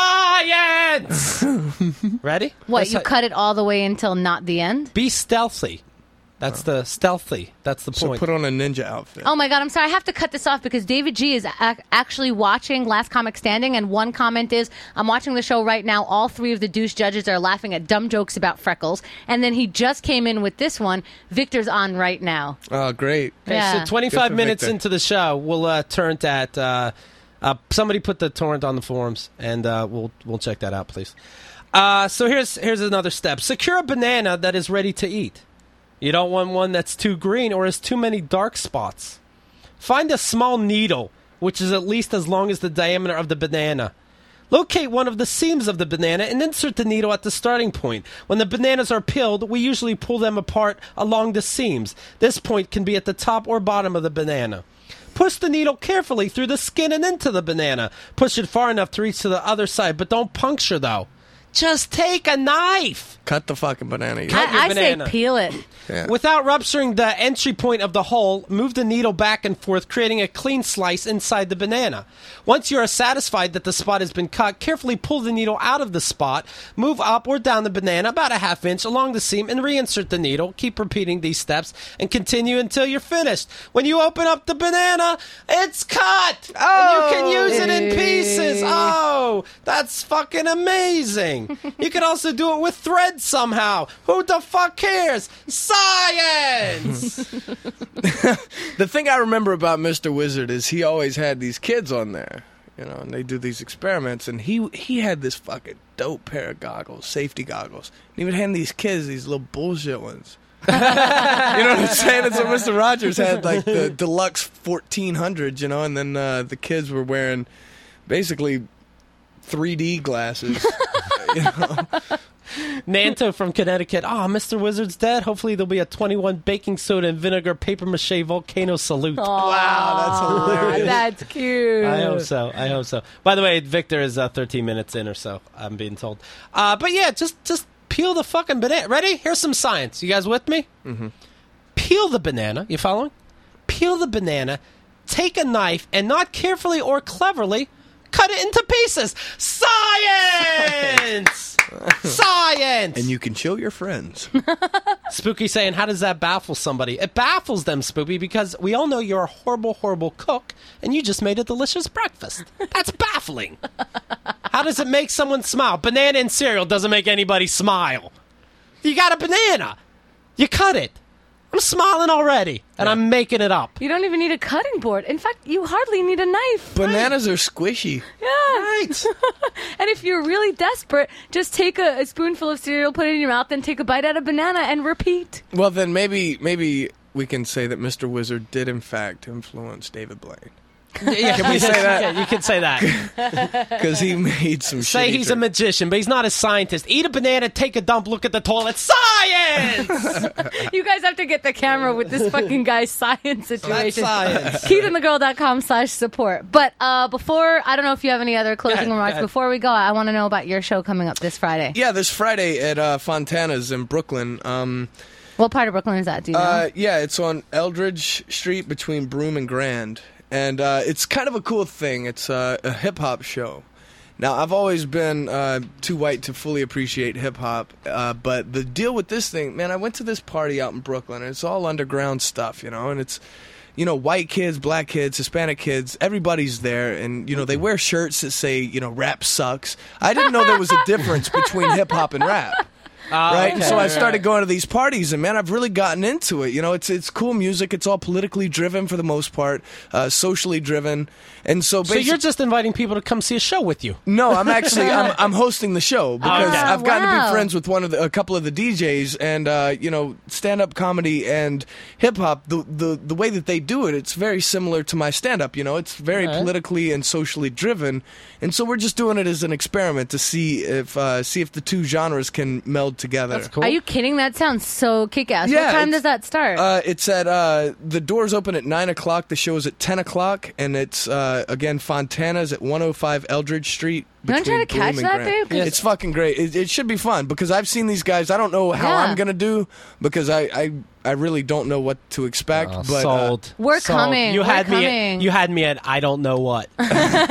science! Ready? What, That's you how- cut it all the way until not the end? Be stealthy. That's the stealthy. That's the So point. put on a ninja outfit. Oh my God, I'm sorry. I have to cut this off because David G is actually watching Last Comic Standing, and one comment is, I'm watching the show right now. All three of the douche judges are laughing at dumb jokes about freckles. And then he just came in with this one. Victor's on right now. Oh, great. Okay, Yeah. so 25 Good for minutes Victor. into the show, we'll turn at somebody put the torrent on the forums, and we'll check that out, please. So here's another step: secure a banana that is ready to eat. You don't want one that's too green or has too many dark spots. Find a small needle, which is at least as long as the diameter of the banana. Locate one of the seams of the banana and insert the needle at the starting point. When the bananas are peeled, we usually pull them apart along the seams. This point can be at the top or bottom of the banana. Push the needle carefully through the skin and into the banana. Push it far enough to reach to the other side, but don't puncture, though. Just take a knife. Cut the fucking banana. you- Cut your I say banana. peel it. Yeah. Without rupturing the entry point of the hole, move the needle back and forth, creating a clean slice inside the banana. Once you are satisfied that the spot has been cut, carefully pull the needle out of the spot, move up or down the banana about a half inch along the seam, and reinsert the needle. Keep repeating these steps and continue until you're finished. When you open up the banana, it's cut! And you can use it in pieces! Oh, that's fucking amazing! You can also do it with thread somehow. Who the fuck cares? Science! The thing I remember about Mr. Wizard is he always had these kids on there, and they do these experiments, and he had this fucking dope pair of goggles, safety goggles. And he would hand these kids these little bullshit ones. You know what I'm saying? And so Mr. Rogers had like the deluxe 1400, and then the kids were wearing basically 3D glasses. Nanto from Connecticut. Oh, Mr. Wizard's dead. Hopefully there'll be a 21 baking soda and vinegar paper mache volcano salute. Wow, that's hilarious. That's cute. I hope so. By the way, Victor is 13 minutes in or so, I'm being told. But yeah, just peel the fucking banana. Ready? Here's some science. You guys with me? Mm-hmm. Peel the banana. You following? Peel the banana. Take a knife and not carefully or cleverly cut it into pieces. Science! Science! And you can show your friends. Spooky saying, how does that baffle somebody? It baffles them, Spooky, because we all know you're a horrible, horrible cook, and you just made a delicious breakfast. That's baffling. How does it make someone smile? Banana and cereal doesn't make anybody smile. You got a banana. You cut it. I'm smiling already, and I'm making it up. You don't even need a cutting board. In fact, you hardly need a knife. Bananas are squishy. Yeah. Right. And if you're really desperate, just take a spoonful of cereal, put it in your mouth, then take a bite out of banana and repeat. Well, then maybe we can say that Mr. Wizard did, in fact, influence David Blaine. Yeah, Can we say that? Yeah, you can say that. Because he made some shit. Say he's a magician, but he's not a scientist. Eat a banana, take a dump, look at the toilet. Science! You guys have to get the camera with this fucking guy's science situation. That's science. KeithAndTheGirl.com/support. But before, I don't know if you have any other closing Go ahead, remarks. go ahead. Before we go, I want to know about your show coming up this Friday. Yeah, this Friday at Fontana's in Brooklyn. What part of Brooklyn is that? Do you know? Yeah, it's on Eldridge Street between Broome and Grand. And it's kind of a cool thing. It's a hip-hop show. Now, I've always been too white to fully appreciate hip-hop, but the deal with this thing, man, I went to this party out in Brooklyn, and it's all underground stuff, and it's, white kids, black kids, Hispanic kids, everybody's there, and, they wear shirts that say, rap sucks. I didn't know there was a difference between hip-hop and rap. Right, okay. so I started going to these parties, and man, I've really gotten into it. It's cool music. It's all politically driven for the most part, socially driven, and so So you're just inviting people to come see a show with you? no, I'm actually I'm hosting the show because Okay. I've gotten to Wow. be friends with a couple of the DJs, and stand up comedy and hip hop. The way that they do it, it's very similar to my stand up. It's very politically and socially driven, and so we're just doing it as an experiment to see if the two genres can meld together. That's cool. Are you kidding? That sounds so kick-ass. Yeah, What time it's- does that start? It's at the doors open at 9:00. The show is at 10:00, and it's again Fontana's at 105 Eldridge Street. Don't try to between catch Broome and that, Grand. babe, 'cause- It's fucking great. It should be fun because I've seen these guys. I don't know how Yeah. I'm gonna do because I really don't know what to expect. but sold. We're Sold. coming. You We're had coming. me at I don't know what. No,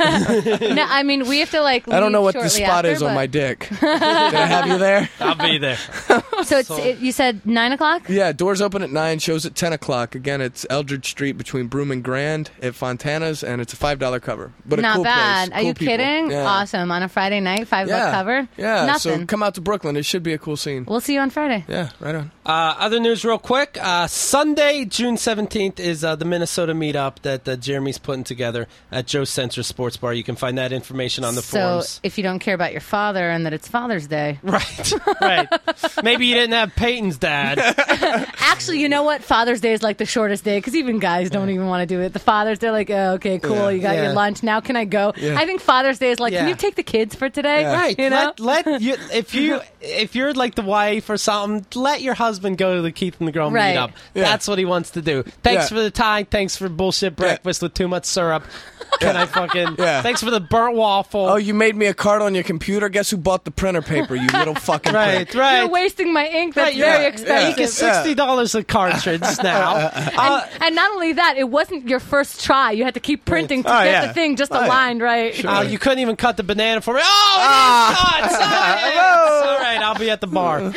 I mean, we have to I don't know what the spot is on my dick. Did I have you there? I'll be there. So you said 9:00? Yeah, doors open at 9, shows at 10:00. Again, it's Eldridge Street between Broome and Grand at Fontana's, and it's a $5 cover. But a Not cool bad. place. Are Cool you people. kidding? Yeah. Awesome. On a Friday night, $5 cover? Yeah, Nothing. so come out to Brooklyn. It should be a cool scene. We'll see you on Friday. Yeah, right on. Other news real quick. Sunday, June 17th is the Minnesota meetup that Jeremy's putting together at Joe Center Sports Bar. You can find that information on the So forums. if you don't care about your father and that it's Father's Day. Right, right. Maybe you didn't have Peyton's dad. Actually, you know what? Father's Day is like the shortest day because even guys don't even want to do it. The fathers, they're like, oh, okay, cool. Yeah. You got Yeah. your lunch. Now can I go? Yeah. I think Father's Day is like, can Yeah. you take the kids for today? Yeah. Right. You know? Let you if you're like the wife or something, let your husband go to the Keith and the Girl Right. meetup. Yeah. That's what he wants to do. Thanks Yeah. for the time. Thanks for bullshit breakfast with too much syrup. Can I fucking? Yeah. Thanks for the burnt waffle. Oh, you made me a card on your computer? Guess who bought the printer paper, you little fucking right, prick. right. You're wasting my ink. That's Right, very yeah. expensive. Ink is $60 a cartridge now. And not only that, it wasn't your first try. You had to keep printing to Oh, get yeah. the thing just Oh, yeah. aligned right. You couldn't even cut the banana for me. Oh, it is cut. Science. All right, I'll be at the bar.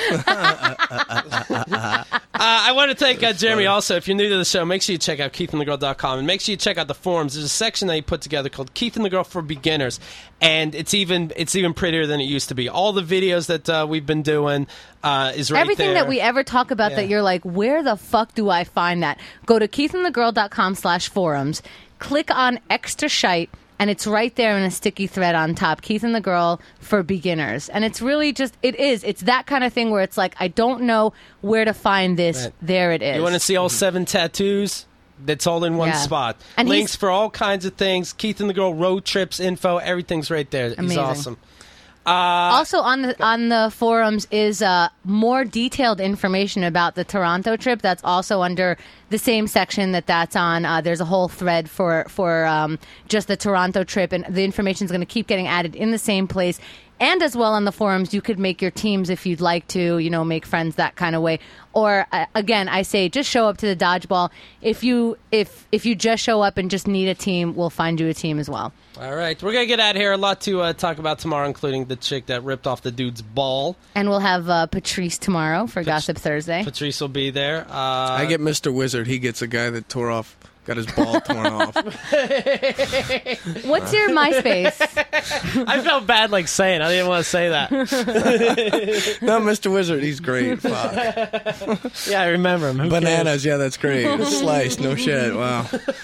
I want to thank Jeremy also. If you're new to the show, make sure you check out KeithAndTheGirl.com and make sure you check out the forums. There's a section that he put together called Keith and the Girl for Beginners, and it's even prettier than it used to be. All the videos that we've been doing is right Everything there. that we ever talk about Yeah. that you're like, where the fuck do I find that? Go to KeithAndTheGirl.com/forums, click on Extra Shite, and it's right there in a sticky thread on top. Keith and the Girl for Beginners. And it's really just, it's that kind of thing where it's like, I don't know where to find this. Right. There it is. You want to see all 7 tattoos? That's all in one Yeah. spot. And Links for all kinds of things. Keith and the Girl road trips info. Everything's right there. He's Amazing. awesome. Also on the forums is more detailed information about the Toronto trip. That's also under the same section that's on. There's a whole thread for just the Toronto trip, and the information is going to keep getting added in the same place. And as well on the forums, you could make your teams if you'd like to, make friends that kind of way. Or again, I say just show up to the dodgeball. If you just show up and just need a team, we'll find you a team as well. All right, we're gonna get out of here. A lot to talk about tomorrow, including the chick that ripped off the dude's ball. And we'll have Patrice tomorrow for Gossip Thursday. Patrice will be there. I get Mr. Wizard. He gets a guy that got his ball torn off. What's your MySpace? I felt bad saying. I didn't want to say that. No, Mr. Wizard, he's great. Fuck. Yeah, I remember him. Who Bananas, cares? yeah, that's great. Slice, no shit. Wow.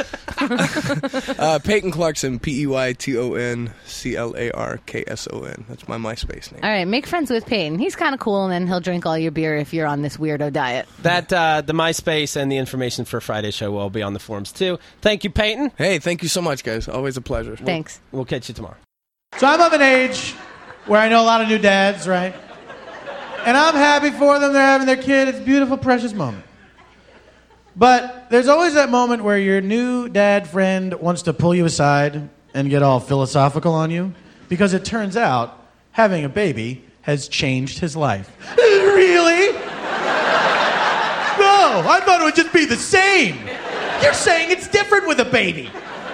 Peyton Clarkson, PeytonClarkson. That's my MySpace name. All right, make friends with Peyton. He's kind of cool, and then he'll drink all your beer if you're on this weirdo diet. That the MySpace and the information for Friday's show will be on the forums too. Thank you, Peyton. Hey, thank you so much, guys. Always a pleasure. Thanks. We'll catch you tomorrow. So I'm of an age where I know a lot of new dads, right? And I'm happy for them. They're having their kid. It's a beautiful, precious moment. But there's always that moment where your new dad friend wants to pull you aside and get all philosophical on you, because it turns out having a baby has changed his life. Really? No, I thought it would just be the same. You're saying it's different with a baby.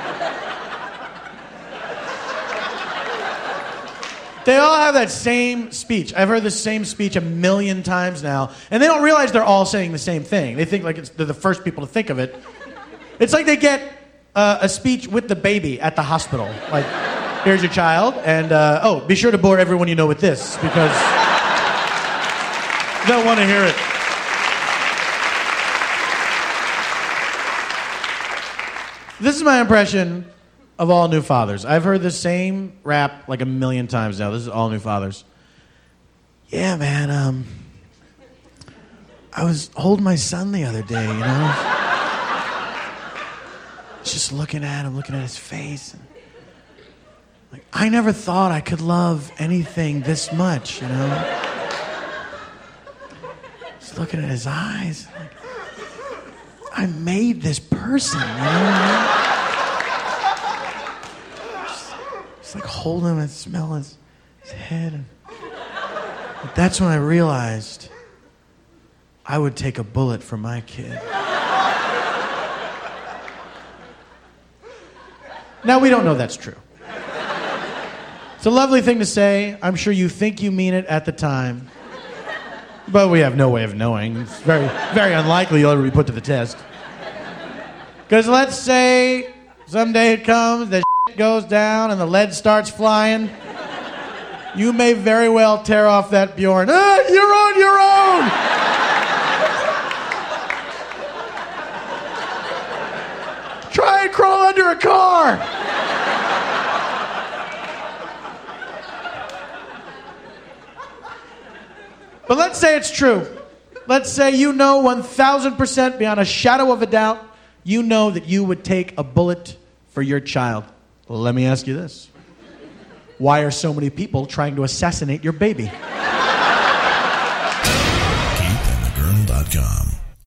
They all have that same speech. I've heard the same speech a million times now, and they don't realize they're all saying the same thing. They think they're the first people to think of it. It's like they get a speech with the baby at the hospital. Like, here's your child, and be sure to bore everyone you know with this, because they'll want to hear it. This is my impression of all new fathers. I've heard the same rap a million times now. This is all new fathers. Yeah, man, I was holding my son the other day, just looking at him, looking at his face. And, I never thought I could love anything this much, Just looking at his eyes. I made this person, Just hold him and smell his head. But that's when I realized I would take a bullet for my kid. Now, we don't know that's true. It's a lovely thing to say. I'm sure you think you mean it at the time. But we have no way of knowing. It's very, very unlikely you'll ever be put to the test. Because let's say someday it comes, the shit goes down, and the lead starts flying. You may very well tear off that Bjorn. You're on your own! Try and crawl under a car! But let's say it's true. Let's say 1,000% beyond a shadow of a doubt, that you would take a bullet for your child. Well, let me ask you this. Why are so many people trying to assassinate your baby? KeithAndTheGirl.com